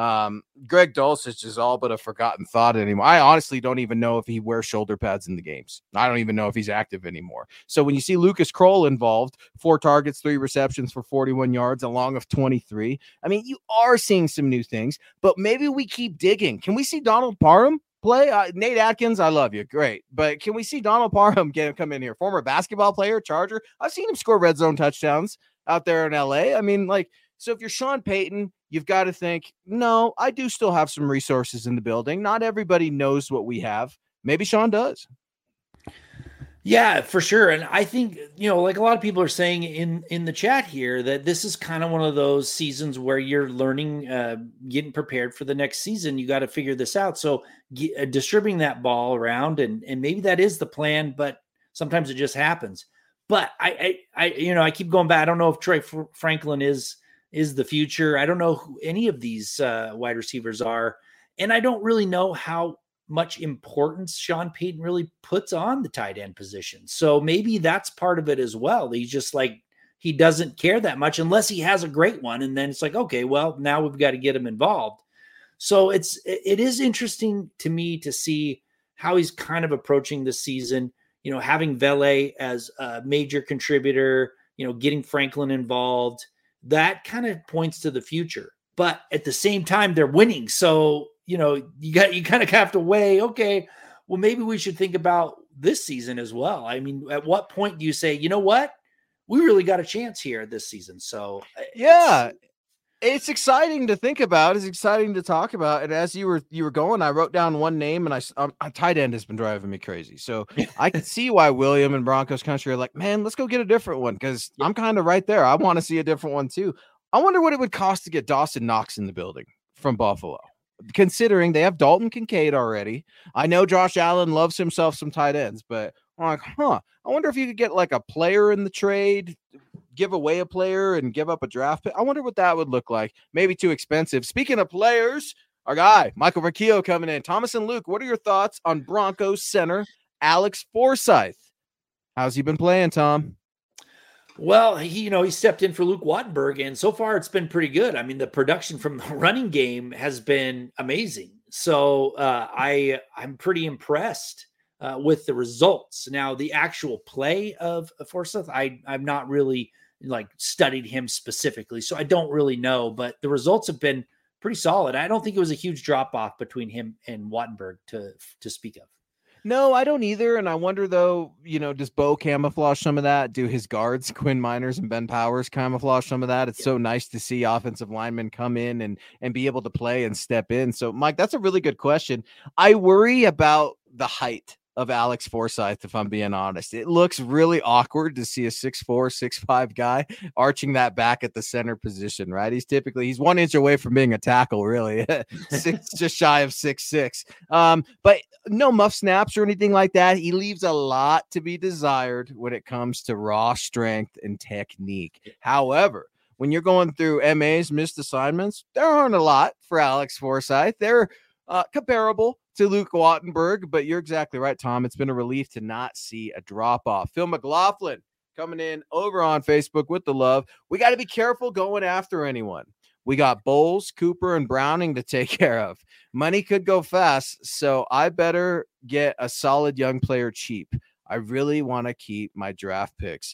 Greg Dulcich is all but a forgotten thought anymore. I honestly don't even know if he wears shoulder pads in the games. I don't even know if he's active anymore. So when you see Lucas Kroll involved, 4 targets, 3 receptions for 41 yards, a long of 23. I mean, you are seeing some new things, but maybe we keep digging. Can we see Donald Parham play? Nate Atkins, I love you. Great. But can we see Donald Parham come in here? Former basketball player, Charger. I've seen him score red zone touchdowns out there in LA. I mean, so if you're Sean Payton, you've got to think, no, I do still have some resources in the building. Not everybody knows what we have. Maybe Sean does. Yeah, for sure. And I think, like a lot of people are saying in the chat here, that this is kind of one of those seasons where you're learning, getting prepared for the next season. You got to figure this out. So distributing that ball around, and maybe that is the plan, but sometimes it just happens. But I keep going back. I don't know if Troy Franklin is the future. I don't know who any of these wide receivers are. And I don't really know how much importance Sean Payton really puts on the tight end position. So maybe that's part of it as well. He's just like, he doesn't care that much unless he has a great one. And then it's like, okay, well, now we've got to get him involved. So it is interesting to me to see how he's kind of approaching the season, having Vele as a major contributor, getting Franklin involved. That kind of points to the future. But at the same time, they're winning. So, you kind of have to weigh, okay, well, maybe we should think about this season as well. I mean, at what point do you say, you know what? We really got a chance here this season. So yeah, it's exciting to think about. It's exciting to talk about. And as you were going, I wrote down one name, and a tight end has been driving me crazy. So I can see why William and Broncos country are like, man, let's go get a different one. Cause I'm kind of right there. I want to see a different one too. I wonder what it would cost to get Dawson Knox in the building from Buffalo, considering they have Dalton Kincaid already. I know Josh Allen loves himself some tight ends, but I'm like, I wonder if you could get like a player in the trade, give away a player and give up a draft pick. I wonder what that would look like. Maybe too expensive. Speaking of players, our guy, Michael Verkio coming in. Thomas and Luke, what are your thoughts on Broncos center Alex Forsyth? How's he been playing, Tom? Well, he stepped in for Luke Wattenberg, and so far it's been pretty good. I mean, the production from the running game has been amazing. So I'm pretty impressed with the results. Now, the actual play of Forsyth, I've not really studied him specifically, so I don't really know. But the results have been pretty solid. I don't think it was a huge drop off between him and Wattenberg to speak of. No, I don't either. And I wonder, though, does Bo camouflage some of that? Do his guards, Quinn Miners and Ben Powers, camouflage some of that? It's so nice to see offensive linemen come in and be able to play and step in. So, Mike, that's a really good question. I worry about the height of Alex Forsyth, if I'm being honest. It looks really awkward to see a 6'4", 6'5" guy arching that back at the center position, right? He's 1 inch away from being a tackle, really. Just shy of 6'6". But no muff snaps or anything like that. He leaves a lot to be desired when it comes to raw strength and technique. However, when you're going through MA's missed assignments, there aren't a lot for Alex Forsyth. They're comparable to Luke Wattenberg, but you're exactly right, Tom. It's been a relief to not see a drop-off. Phil McLaughlin coming in over on Facebook with the love. We got to be careful going after anyone. We got Bowles, Cooper, and Browning to take care of. Money could go fast, so I better get a solid young player cheap. I really want to keep my draft picks.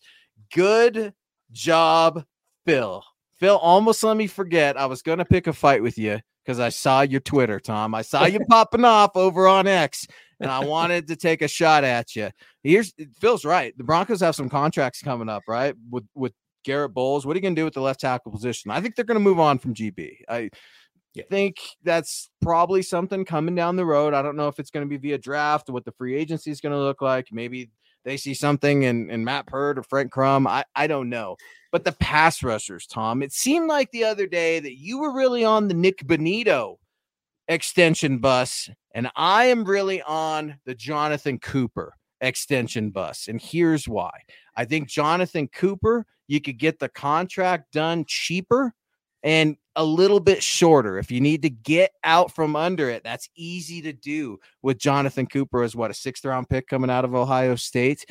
Good job, Phil. Phil almost let me forget. I was going to pick a fight with you because I saw your Twitter, Tom. I saw you popping off over on X, and I wanted to take a shot at you. Phil's right. The Broncos have some contracts coming up, right? With Garrett Bowles. What are you going to do with the left tackle position? I think they're going to move on from GB. I think that's probably something coming down the road. I don't know if it's going to be via draft, what the free agency is going to look like. Maybe they see something in Matt Purd or Frank Crum. I don't know. But the pass rushers, Tom, it seemed like the other day that you were really on the Nick Bonitto extension bus, and I am really on the Jonathan Cooper extension bus. And here's why. I think Jonathan Cooper, you could get the contract done cheaper and a little bit shorter. If you need to get out from under it, that's easy to do with Jonathan Cooper as a 6th round pick coming out of Ohio State.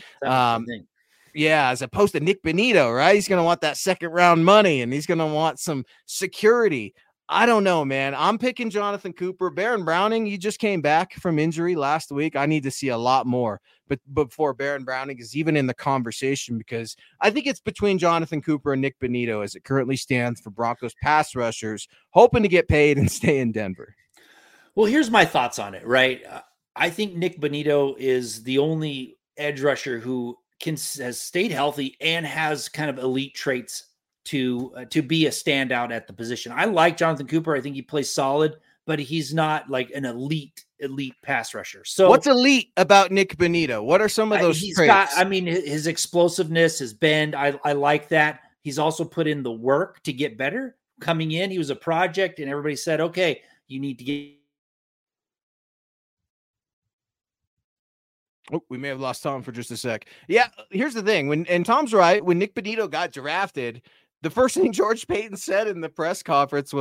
Yeah, as opposed to Nick Bonitto, right? He's going to want that 2nd round money and he's going to want some security. I don't know, man. I'm picking Jonathan Cooper. Baron Browning, he just came back from injury last week. I need to see a lot more but before Baron Browning is even in the conversation, because I think it's between Jonathan Cooper and Nick Bonitto as it currently stands for Broncos pass rushers, hoping to get paid and stay in Denver. Well, here's my thoughts on it, right? I think Nick Bonitto is the only edge rusher who has stayed healthy and has kind of elite traits to be a standout at the position. I like Jonathan Cooper. I think he plays solid, but he's not like an elite pass rusher. So what's elite about Nick Bonitto? What are some of those traits? His explosiveness, his bend. I like that. He's also put in the work to get better. Coming in, he was a project and everybody said, okay, you need to get. Oh, we may have lost Tom for just a sec. Yeah, here's the thing. And Tom's right. When Nick Bonitto got drafted, the first thing George Paton said in the press conference was,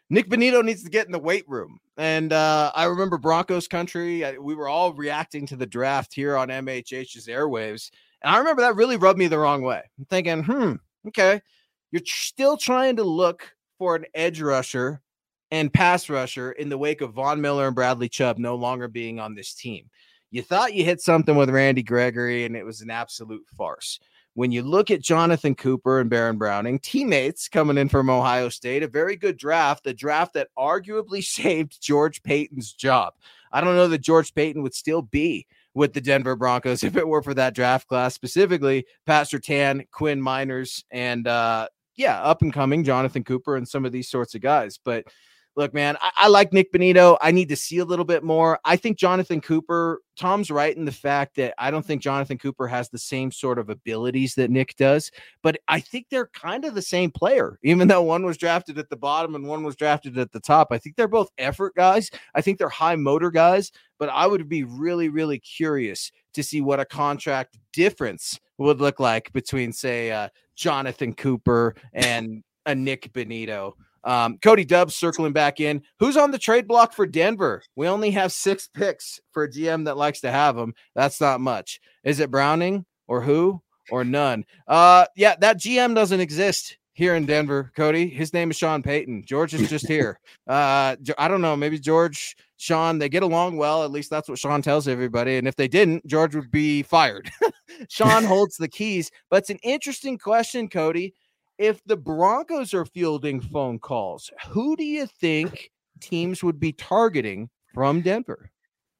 Nick Bonitto needs to get in the weight room. And I remember Broncos country. We were all reacting to the draft here on MHH's airwaves. And I remember that really rubbed me the wrong way. I'm thinking, okay, you're still trying to look for an edge rusher and pass rusher in the wake of Von Miller and Bradley Chubb no longer being on this team. You thought you hit something with Randy Gregory, and it was an absolute farce. When you look at Jonathan Cooper and Baron Browning, teammates coming in from Ohio State, a very good draft, a draft that arguably saved George Paton's job. I don't know that George Paton would still be with the Denver Broncos if it were for that draft class, specifically Pat Surtain, Quinn Miners, and up and coming Jonathan Cooper and some of these sorts of guys. But look, man, I like Nick Bonitto. I need to see a little bit more. I think Jonathan Cooper, Tom's right in the fact that I don't think Jonathan Cooper has the same sort of abilities that Nick does, but I think they're kind of the same player, even though one was drafted at the bottom and one was drafted at the top. I think they're both effort guys. I think they're high motor guys, but I would be really, really curious to see what a contract difference would look like between, say, Jonathan Cooper and a Nick Bonitto. Cody Dubbs circling back in. Who's on the trade block for Denver? We only have 6 picks for a GM that likes to have them. That's not much. Is it Browning or who or none? That GM doesn't exist here in Denver, Cody. His name is Sean Payton. George is just here. I don't know. Maybe George, Sean, they get along well. At least that's what Sean tells everybody. And if they didn't, George would be fired. Sean holds the keys. But it's an interesting question, Cody. If the Broncos are fielding phone calls, who do you think teams would be targeting from Denver?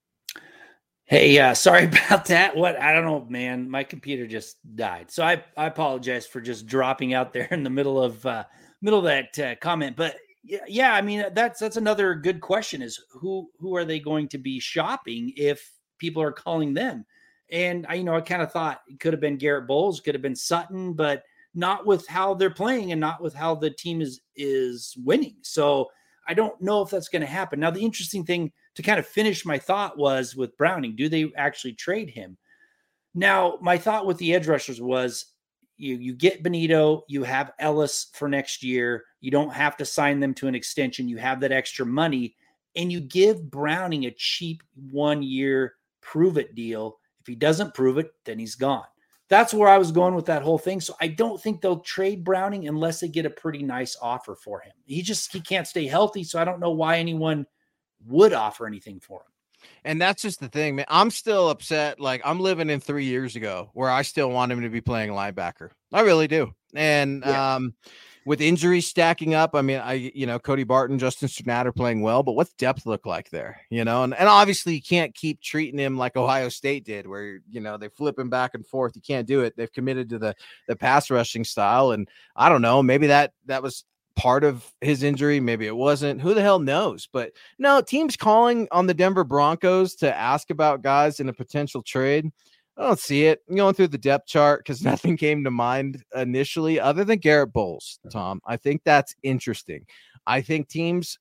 Hey, sorry about that. I don't know, man. My computer just died. So I apologize for just dropping out there in the middle of that comment. But yeah, I mean, that's another good question is who are they going to be shopping if people are calling them? And I kind of thought it could have been Garrett Bowles, could have been Sutton, but not with how they're playing and not with how the team is winning. So I don't know if that's going to happen. Now, the interesting thing to kind of finish my thought was with Browning, do they actually trade him? Now, my thought with the edge rushers was you get Bonitto, you have Ellis for next year. You don't have to sign them to an extension. You have that extra money and you give Browning a cheap 1-year prove it deal. If he doesn't prove it, then he's gone. That's where I was going with that whole thing. So I don't think they'll trade Browning unless they get a pretty nice offer for him. He can't stay healthy. So I don't know why anyone would offer anything for him. And that's just the thing, man. I'm still upset. Like I'm living in 3 years ago where I still want him to be playing linebacker. I really do. And, with injuries stacking up, I mean, Cody Barton, Justin Strnad are playing well, but what's depth look like there, and obviously you can't keep treating him like Ohio State did where, they flip him back and forth. You can't do it. They've committed to the pass rushing style. And I don't know, maybe that was part of his injury. Maybe it wasn't. Who the hell knows? But no, teams calling on the Denver Broncos to ask about guys in a potential trade. I don't see it. I'm going through the depth chart because nothing came to mind initially other than Garrett Bowles, Tom. I think that's interesting. I think teams,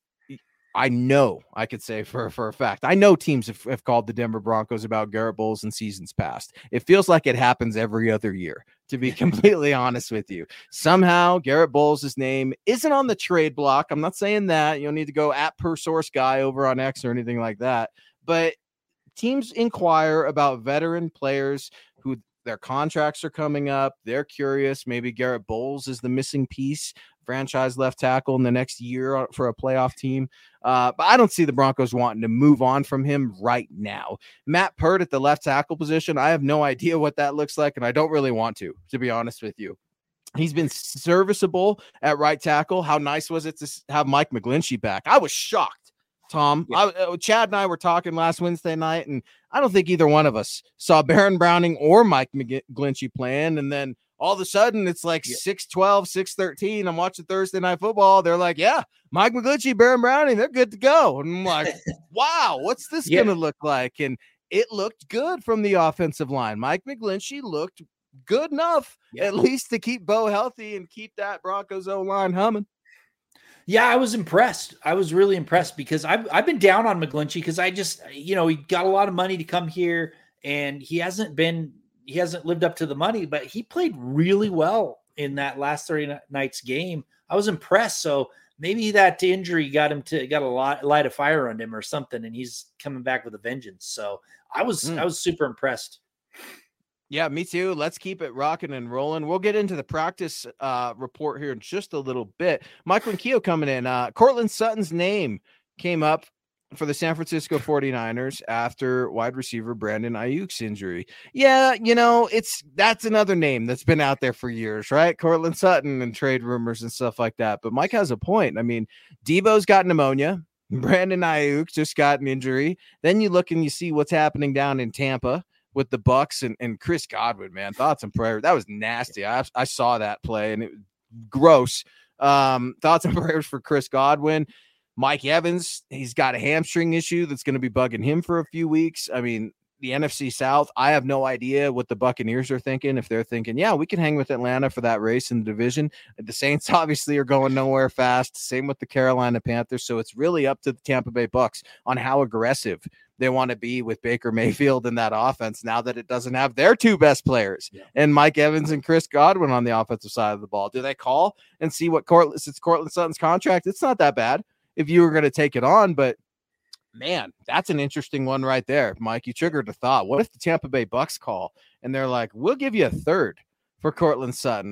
I know I could say for a fact, I know teams have called the Denver Broncos about Garrett Bowles in seasons past. It feels like it happens every other year, to be completely honest with you. Somehow Garrett Bowles' name isn't on the trade block. I'm not saying that. You don't need to go at per source guy over on X or anything like that. But teams inquire about veteran players who their contracts are coming up. They're curious. Maybe Garrett Bowles is the missing piece, franchise left tackle in the next year for a playoff team. But I don't see the Broncos wanting to move on from him right now. Matt Peart at the left tackle position, I have no idea what that looks like, and I don't really want to be honest with you. He's been serviceable at right tackle. How nice was it to have Mike McGlinchey back? I was shocked. Tom, Chad and I were talking last Wednesday night, and I don't think either one of us saw Baron Browning or Mike McGlinchey playing. And then all of a sudden, it's like 6:12, 6:13. I'm watching Thursday Night Football. They're like, yeah, Mike McGlinchey, Baron Browning, they're good to go. And I'm like, wow, what's this going to look like? And it looked good from the offensive line. Mike McGlinchey looked good enough, at least to keep Bo healthy and keep that Broncos O-line humming. Yeah, I was impressed. I was really impressed because I've been down on McGlinchey because I just, he got a lot of money to come here and he hasn't lived up to the money, but he played really well in that last 30 nights game. I was impressed. So maybe that injury got a light of fire on him or something, and he's coming back with a vengeance. So I was super impressed. Yeah, me too. Let's keep it rocking and rolling. We'll get into the practice report here in just a little bit. Michael and Keogh coming in. Courtland Sutton's name came up for the San Francisco 49ers after wide receiver Brandon Ayuk's injury. Yeah, that's another name that's been out there for years, right? Courtland Sutton and trade rumors and stuff like that. But Mike has a point. I mean, Debo's got pneumonia. Brandon Ayuk just got an injury. Then you look and you see what's happening down in Tampa with the Bucks and Chris Godwin, man. Thoughts and prayers. That was nasty. I saw that play and it was gross. Thoughts and prayers for Chris Godwin. Mike Evans, he's got a hamstring issue that's going to be bugging him for a few weeks. I mean, the NFC South, I have no idea what the Buccaneers are thinking. If they're thinking, yeah, we can hang with Atlanta for that race in the division. The Saints obviously are going nowhere fast. Same with the Carolina Panthers. So it's really up to the Tampa Bay Bucks on how aggressive they want to be with Baker Mayfield in that offense now that it doesn't have their two best players and Mike Evans and Chris Godwin on the offensive side of the ball. Do they call and see what Courtland Sutton's contract? It's not that bad if you were going to take it on, but man, that's an interesting one right there. Mike, you triggered a thought. What if the Tampa Bay Bucks call and they're like, we'll give you a third for Courtland Sutton?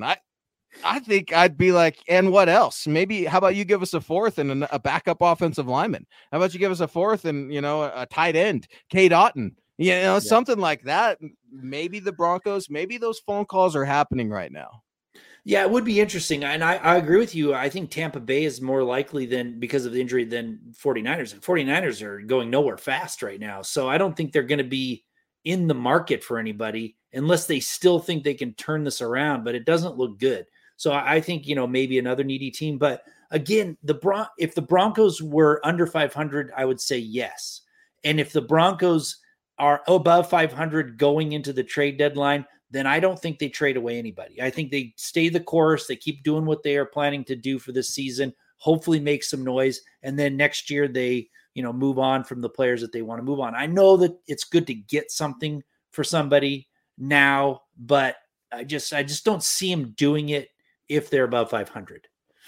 I think I'd be like, and what else? Maybe how about you give us a fourth and a backup offensive lineman? How about you give us a fourth and, a tight end, Cade Otton, something like that. Maybe the Broncos, maybe those phone calls are happening right now. Yeah, it would be interesting. And I agree with you. I think Tampa Bay is more likely because of the injury than 49ers. And 49ers are going nowhere fast right now. So I don't think they're going to be in the market for anybody unless they still think they can turn this around, but it doesn't look good. So I think, maybe another needy team. But again, if the Broncos were under 500, I would say yes. And if the Broncos are above 500 going into the trade deadline, then I don't think they trade away anybody. I think they stay the course. They keep doing what they are planning to do for this season, hopefully make some noise. And then next year they, move on from the players that they want to move on. I know that it's good to get something for somebody now, but I just don't see them doing it if they're above 500.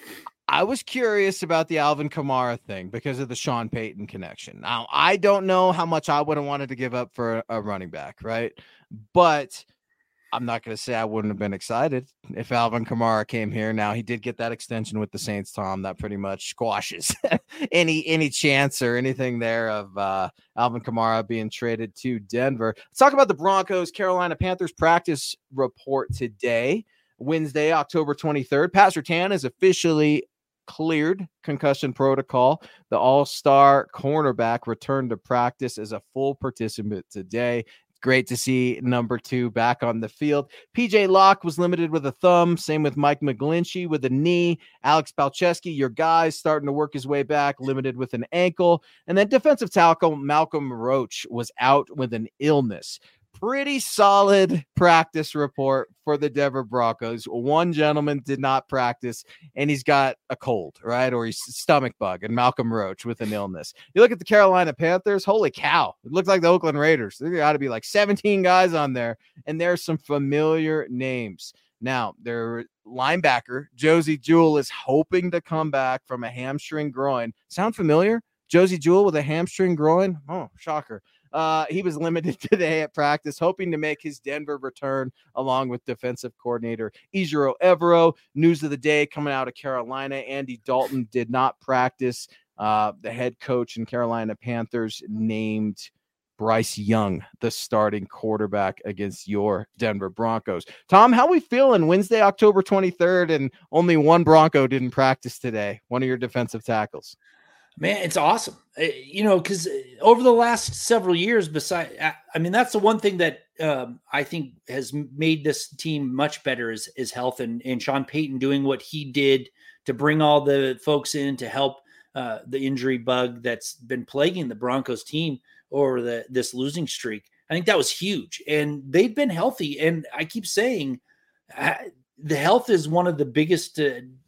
I was curious about the Alvin Kamara thing because of the Sean Payton connection. Now, I don't know how much I would have wanted to give up for a running back, right? But I'm not going to say I wouldn't have been excited if Alvin Kamara came here. Now, he did get that extension with the Saints, Tom. That pretty much squashes any chance or anything there of Alvin Kamara being traded to Denver. Let's talk about the Broncos Carolina Panthers practice report today, Wednesday, October 23rd. Pat Surtain is officially cleared concussion protocol. The all-star cornerback returned to practice as a full participant today. Great to see number 2 back on the field. PJ Locke was limited with a thumb. Same with Mike McGlinchey with a knee. Alex Palczewski, your guy, starting to work his way back, limited with an ankle. And then defensive tackle Malcolm Roach was out with an illness. Pretty solid practice report for the Denver Broncos. One gentleman did not practice, and he's got a cold, right? Or he's stomach bug, and Malcolm Roach with an illness. You look at the Carolina Panthers, holy cow. It looks like the Oakland Raiders. There got to be like 17 guys on there, and there's some familiar names. Now, their linebacker, Josey Jewell, is hoping to come back from a hamstring groin. Sound familiar? Josey Jewell with a hamstring groin? Oh, shocker. He was limited today at practice, hoping to make his Denver return along with defensive coordinator Ejiro Evero. News of the day coming out of Carolina. Andy Dalton did not practice. The head coach in Carolina Panthers named Bryce Young the starting quarterback against your Denver Broncos. Tom, how we feeling Wednesday, October 23rd, and only one Bronco didn't practice today, one of your defensive tackles? Man, it's awesome. Because over the last several years, that's the one thing that I think has made this team much better is health and Sean Payton doing what he did to bring all the folks in to help the injury bug that's been plaguing the Broncos team over this losing streak. I think that was huge, and they've been healthy. And I keep saying the health is one of the biggest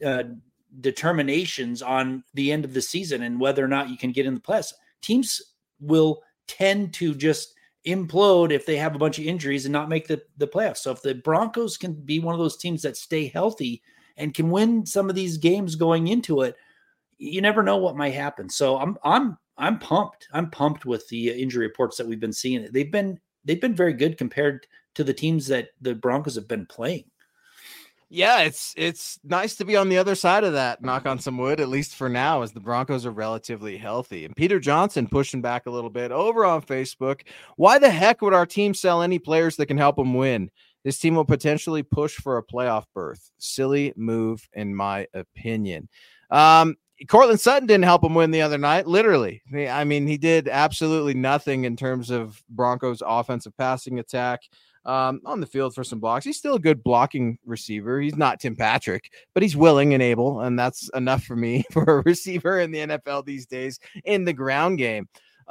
determinations on the end of the season and whether or not you can get in the playoffs. Teams will tend to just implode if they have a bunch of injuries and not make the playoffs. So if the Broncos can be one of those teams that stay healthy and can win some of these games going into it, you never know what might happen. So I'm pumped. I'm pumped with the injury reports that we've been seeing. They've been very good compared to the teams that the Broncos have been playing. Yeah, it's nice to be on the other side of that, knock on some wood, at least for now, as the Broncos are relatively healthy. And Peter Johnson pushing back a little bit over on Facebook. Why the heck would our team sell any players that can help them win? This team will potentially push for a playoff berth. Silly move, in my opinion. Cortland Sutton didn't help him win the other night, literally. I mean, he did absolutely nothing in terms of Broncos offensive passing attack. On the field for some blocks. He's still a good blocking receiver. He's not Tim Patrick, but he's willing and able, and that's enough for me for a receiver in the NFL these days in the ground game.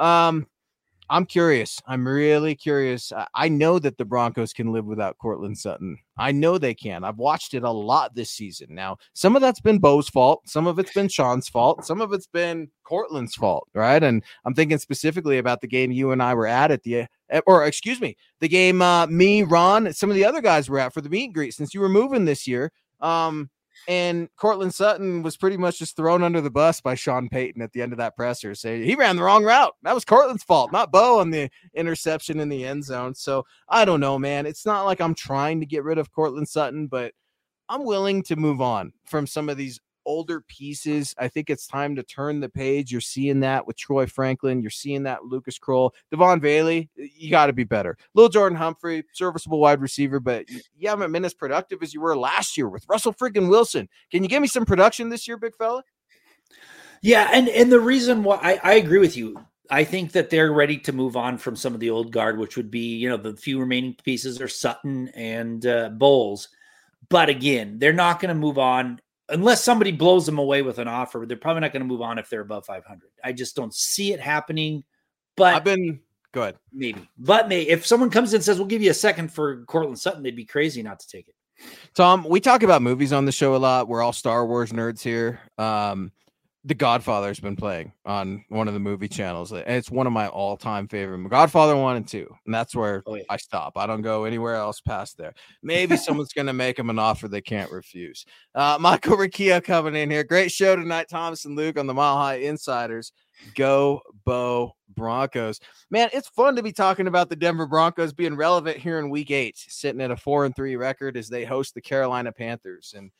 I'm curious. I'm really curious. I know that the Broncos can live without Cortland Sutton. I know they can. I've watched it a lot this season. Now, some of that's been Bo's fault. Some of it's been Sean's fault. Some of it's been Cortland's fault, right? And I'm thinking specifically about the game you and I were at the game me, Ron, and some of the other guys were at for the meet and greet since you were moving this year. And Cortland Sutton was pretty much just thrown under the bus by Sean Payton at the end of that presser. Say he ran the wrong route. That was Cortland's fault, not Bo on the interception in the end zone. So I don't know, man. It's not like I'm trying to get rid of Cortland Sutton, but I'm willing to move on from some of these older pieces. I think it's time to turn the page. You're seeing that with Troy Franklin. You're seeing that with Lucas Kroll. Devon Bailey, you got to be better. Lil Jordan Humphrey, serviceable wide receiver, but you haven't been as productive as you were last year with Russell freaking Wilson. Can you give me some production this year, big fella? Yeah, and the reason why I agree with you, I think that they're ready to move on from some of the old guard, which would be, the few remaining pieces are Sutton and Bowles. But again, they're not going to move on unless somebody blows them away with an offer. They're probably not going to move on if they're above 500. I just don't see it happening. But go ahead. Maybe. But if someone comes in and says, we'll give you a second for Cortland Sutton, they'd be crazy not to take it. Tom, we talk about movies on the show a lot. We're all Star Wars nerds here. The Godfather's been playing on one of the movie channels. And it's one of my all-time favorite. Godfather 1 and 2. And that's where I stop. I don't go anywhere else past there. Maybe someone's going to make them an offer they can't refuse. Michael Riccio coming in here. Great show tonight, Thomas and Luke on the Mile High Insiders. Go Bo Broncos. Man, it's fun to be talking about the Denver Broncos being relevant here in week 8, sitting at a 4-3 record as they host the Carolina Panthers. And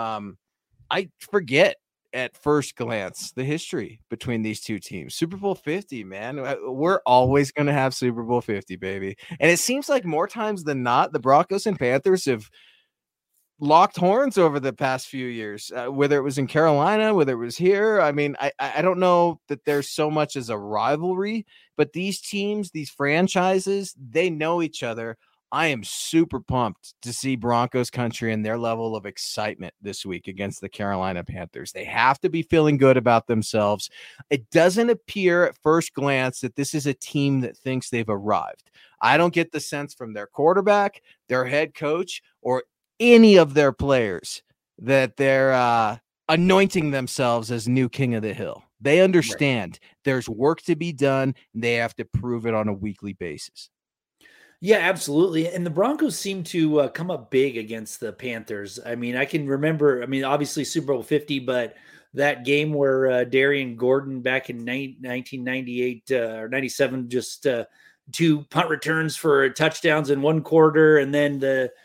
I forget at first glance the history between these two teams. Super Bowl 50, man. We're always going to have Super Bowl 50, baby. And it seems like more times than not, the Broncos and Panthers have locked horns over the past few years, whether it was in Carolina, whether it was here. I mean, I don't know that there's so much as a rivalry, but these teams, these franchises, they know each other. I am super pumped to see Broncos country and their level of excitement this week against the Carolina Panthers. They have to be feeling good about themselves. It doesn't appear at first glance that this is a team that thinks they've arrived. I don't get the sense from their quarterback, their head coach, or any of their players that they're anointing themselves as new king of the hill. They understand there's work to be done, and they have to prove it on a weekly basis. Yeah, absolutely. And the Broncos seem to come up big against the Panthers. I mean, I can remember, obviously Super Bowl 50, but that game where Darian Gordon back in 1998 or 97, just 2 punt returns for touchdowns in one quarter. And then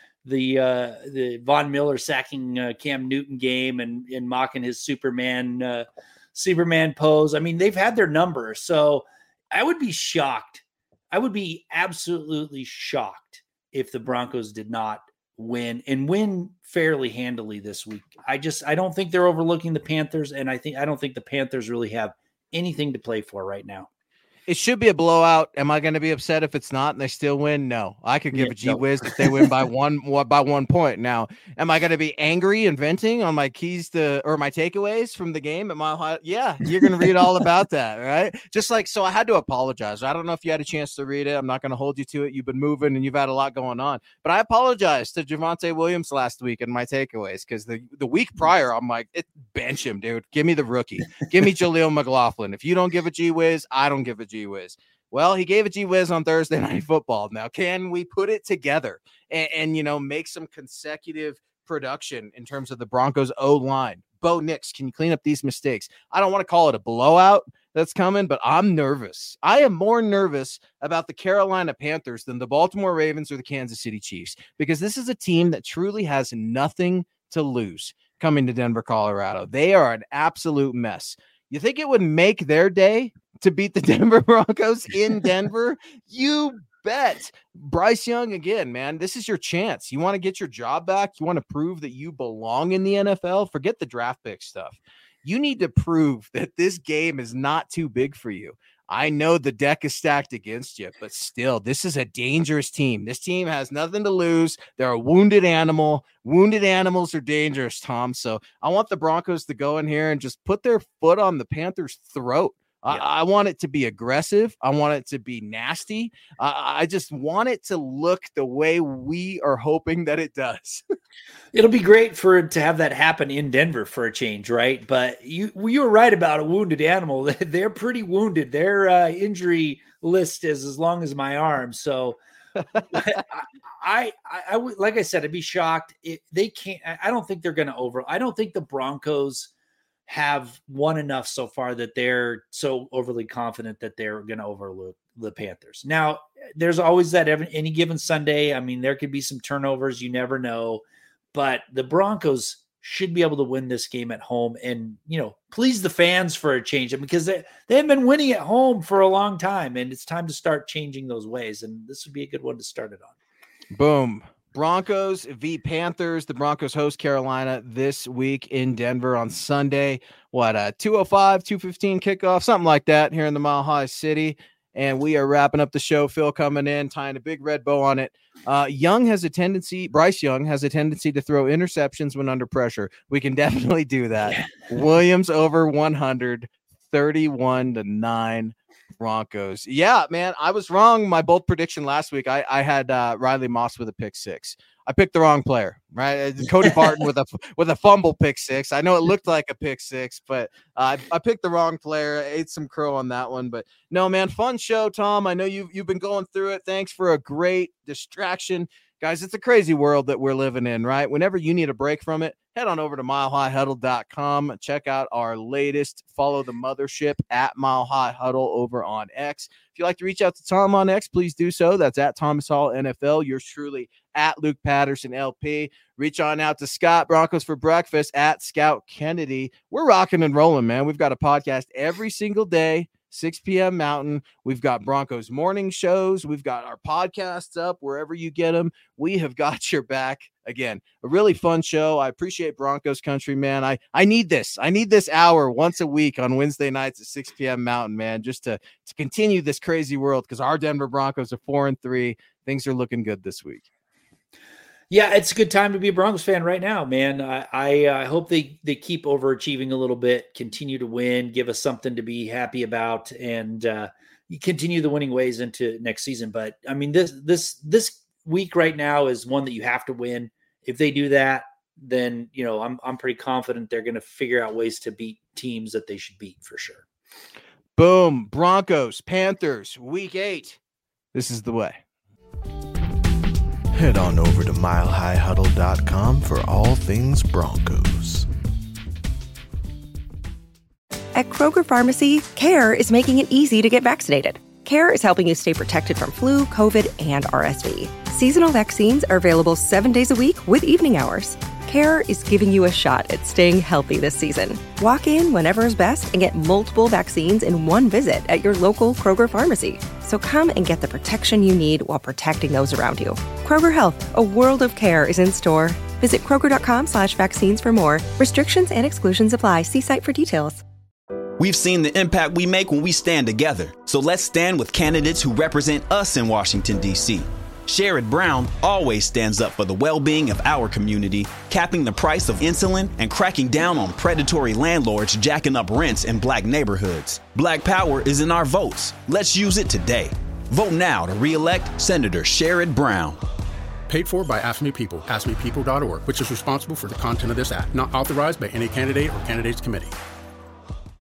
the Von Miller sacking Cam Newton game and mocking his Superman pose. I mean, they've had their number. So I would be shocked. I would be absolutely shocked if the Broncos did not win fairly handily this week. I don't think they're overlooking the Panthers, and I don't think the Panthers really have anything to play for right now. It should be a blowout. Am I going to be upset if it's not and they still win? No. I could give a gee whiz if they win by one point. Now, am I going to be angry and venting on my keys or my takeaways from the game at Mile High? Yeah, you're going to read all about that, right? Just like, so I had to apologize. I don't know if you had a chance to read it. I'm not going to hold you to it. You've been moving and you've had a lot going on. But I apologized to Javonte Williams last week in my takeaways because the week prior, I'm like, bench him, dude. Give me the rookie. Give me Jaleel McLaughlin. If you don't give a gee whiz, I don't give a gee whiz. Well, he gave a gee whiz on Thursday Night Football. Now, can we put it together and make some consecutive production in terms of the Broncos O-line, Bo Nix, can you clean up these mistakes? I don't want to call it a blowout that's coming, but I'm nervous. I am more nervous about the Carolina Panthers than the Baltimore Ravens or the Kansas City Chiefs, because this is a team that truly has nothing to lose coming to Denver, Colorado. They are an absolute mess. You think it would make their day to beat the Denver Broncos in Denver? You bet. Bryce Young, again, man, this is your chance. You want to get your job back? You want to prove that you belong in the NFL? Forget the draft pick stuff. You need to prove that this game is not too big for you. I know the deck is stacked against you, but still, this is a dangerous team. This team has nothing to lose. They're a wounded animal. Wounded animals are dangerous, Tom. So I want the Broncos to go in here and just put their foot on the Panthers' throat. Yeah. I want it to be aggressive. I want it to be nasty. I just want it to look the way we are hoping that it does. It'll be great for it to have that happen in Denver for a change, right? But you were right about a wounded animal. They're pretty wounded. Their injury list is as long as my arm. So I would, like I said, I'd be shocked. They can't. I don't think they're going to I don't think the Broncos have won enough so far that they're so overly confident that they're going to overlook the Panthers. Now, there's always that any given Sunday. I mean, there could be some turnovers. You never know. But the Broncos should be able to win this game at home and, please the fans for a change. Because they have been winning at home for a long time, and it's time to start changing those ways. And this would be a good one to start it on. Boom. Broncos v. Panthers. The Broncos host Carolina this week in Denver on Sunday. 2:05, 2:15 kickoff, something like that here in the Mile High City. And we are wrapping up the show. Phil coming in, tying a big red bow on it. Bryce Young has a tendency to throw interceptions when under pressure. We can definitely do that. Williams over 100, 31-9. Broncos. Yeah, man, I was wrong. My bold prediction last week, I had Riley Moss with a pick six. I picked the wrong player, right? Cody Barton with a fumble pick six. I know it looked like a pick six, but I picked the wrong player. I ate some crow on that one, but no, man, fun show, Tom. I know you've been going through it. Thanks for a great distraction. Guys, it's a crazy world that we're living in, right? Whenever you need a break from it, head on over to milehighhuddle.com. Check out our latest Follow the Mothership at Mile High Huddle over on X. If you'd like to reach out to Tom on X, please do so. That's at Thomas Hall NFL. Yours truly at Luke Patterson LP. Reach on out to Scott Broncos for Breakfast at Scout Kennedy. We're rocking and rolling, man. We've got a podcast every single day. 6 p.m. Mountain. We've got Broncos morning shows. We've got our podcasts up wherever you get them. We have got your back. Again, a really fun show. I appreciate Broncos country, man. I need this. I need this hour once a week on Wednesday nights at 6 p.m. Mountain, man, just to continue this crazy world, because our Denver Broncos are 4-3. Things are looking good this week. Yeah, it's a good time to be a Broncos fan right now, man. I hope they keep overachieving a little bit, continue to win, give us something to be happy about, and continue the winning ways into next season. But I mean, this week right now is one that you have to win. If they do that, then I'm pretty confident they're going to figure out ways to beat teams that they should beat for sure. Boom, Broncos, Panthers, Week 8. This is the way. Head on over to milehighhuddle.com for all things Broncos. At Kroger Pharmacy, CARE is making it easy to get vaccinated. CARE is helping you stay protected from flu, COVID, and RSV. Seasonal vaccines are available 7 days a week with evening hours. CARE is giving you a shot at staying healthy this season. Walk in whenever is best and get multiple vaccines in one visit at your local Kroger pharmacy. So come and get the protection you need while protecting those around you. Kroger Health, a world of care is in store. Visit Kroger.com/vaccines for more. Restrictions and exclusions apply. See site for details. We've seen the impact we make when we stand together. So let's stand with candidates who represent us in Washington, D.C. Sherrod Brown always stands up for the well-being of our community, capping the price of insulin and cracking down on predatory landlords jacking up rents in black neighborhoods. Black power is in our votes. Let's use it today. Vote now to re-elect Senator Sherrod Brown. Paid for by Ask Me People, askmepeople.org, which is responsible for the content of this ad. Not authorized by any candidate or candidates committee.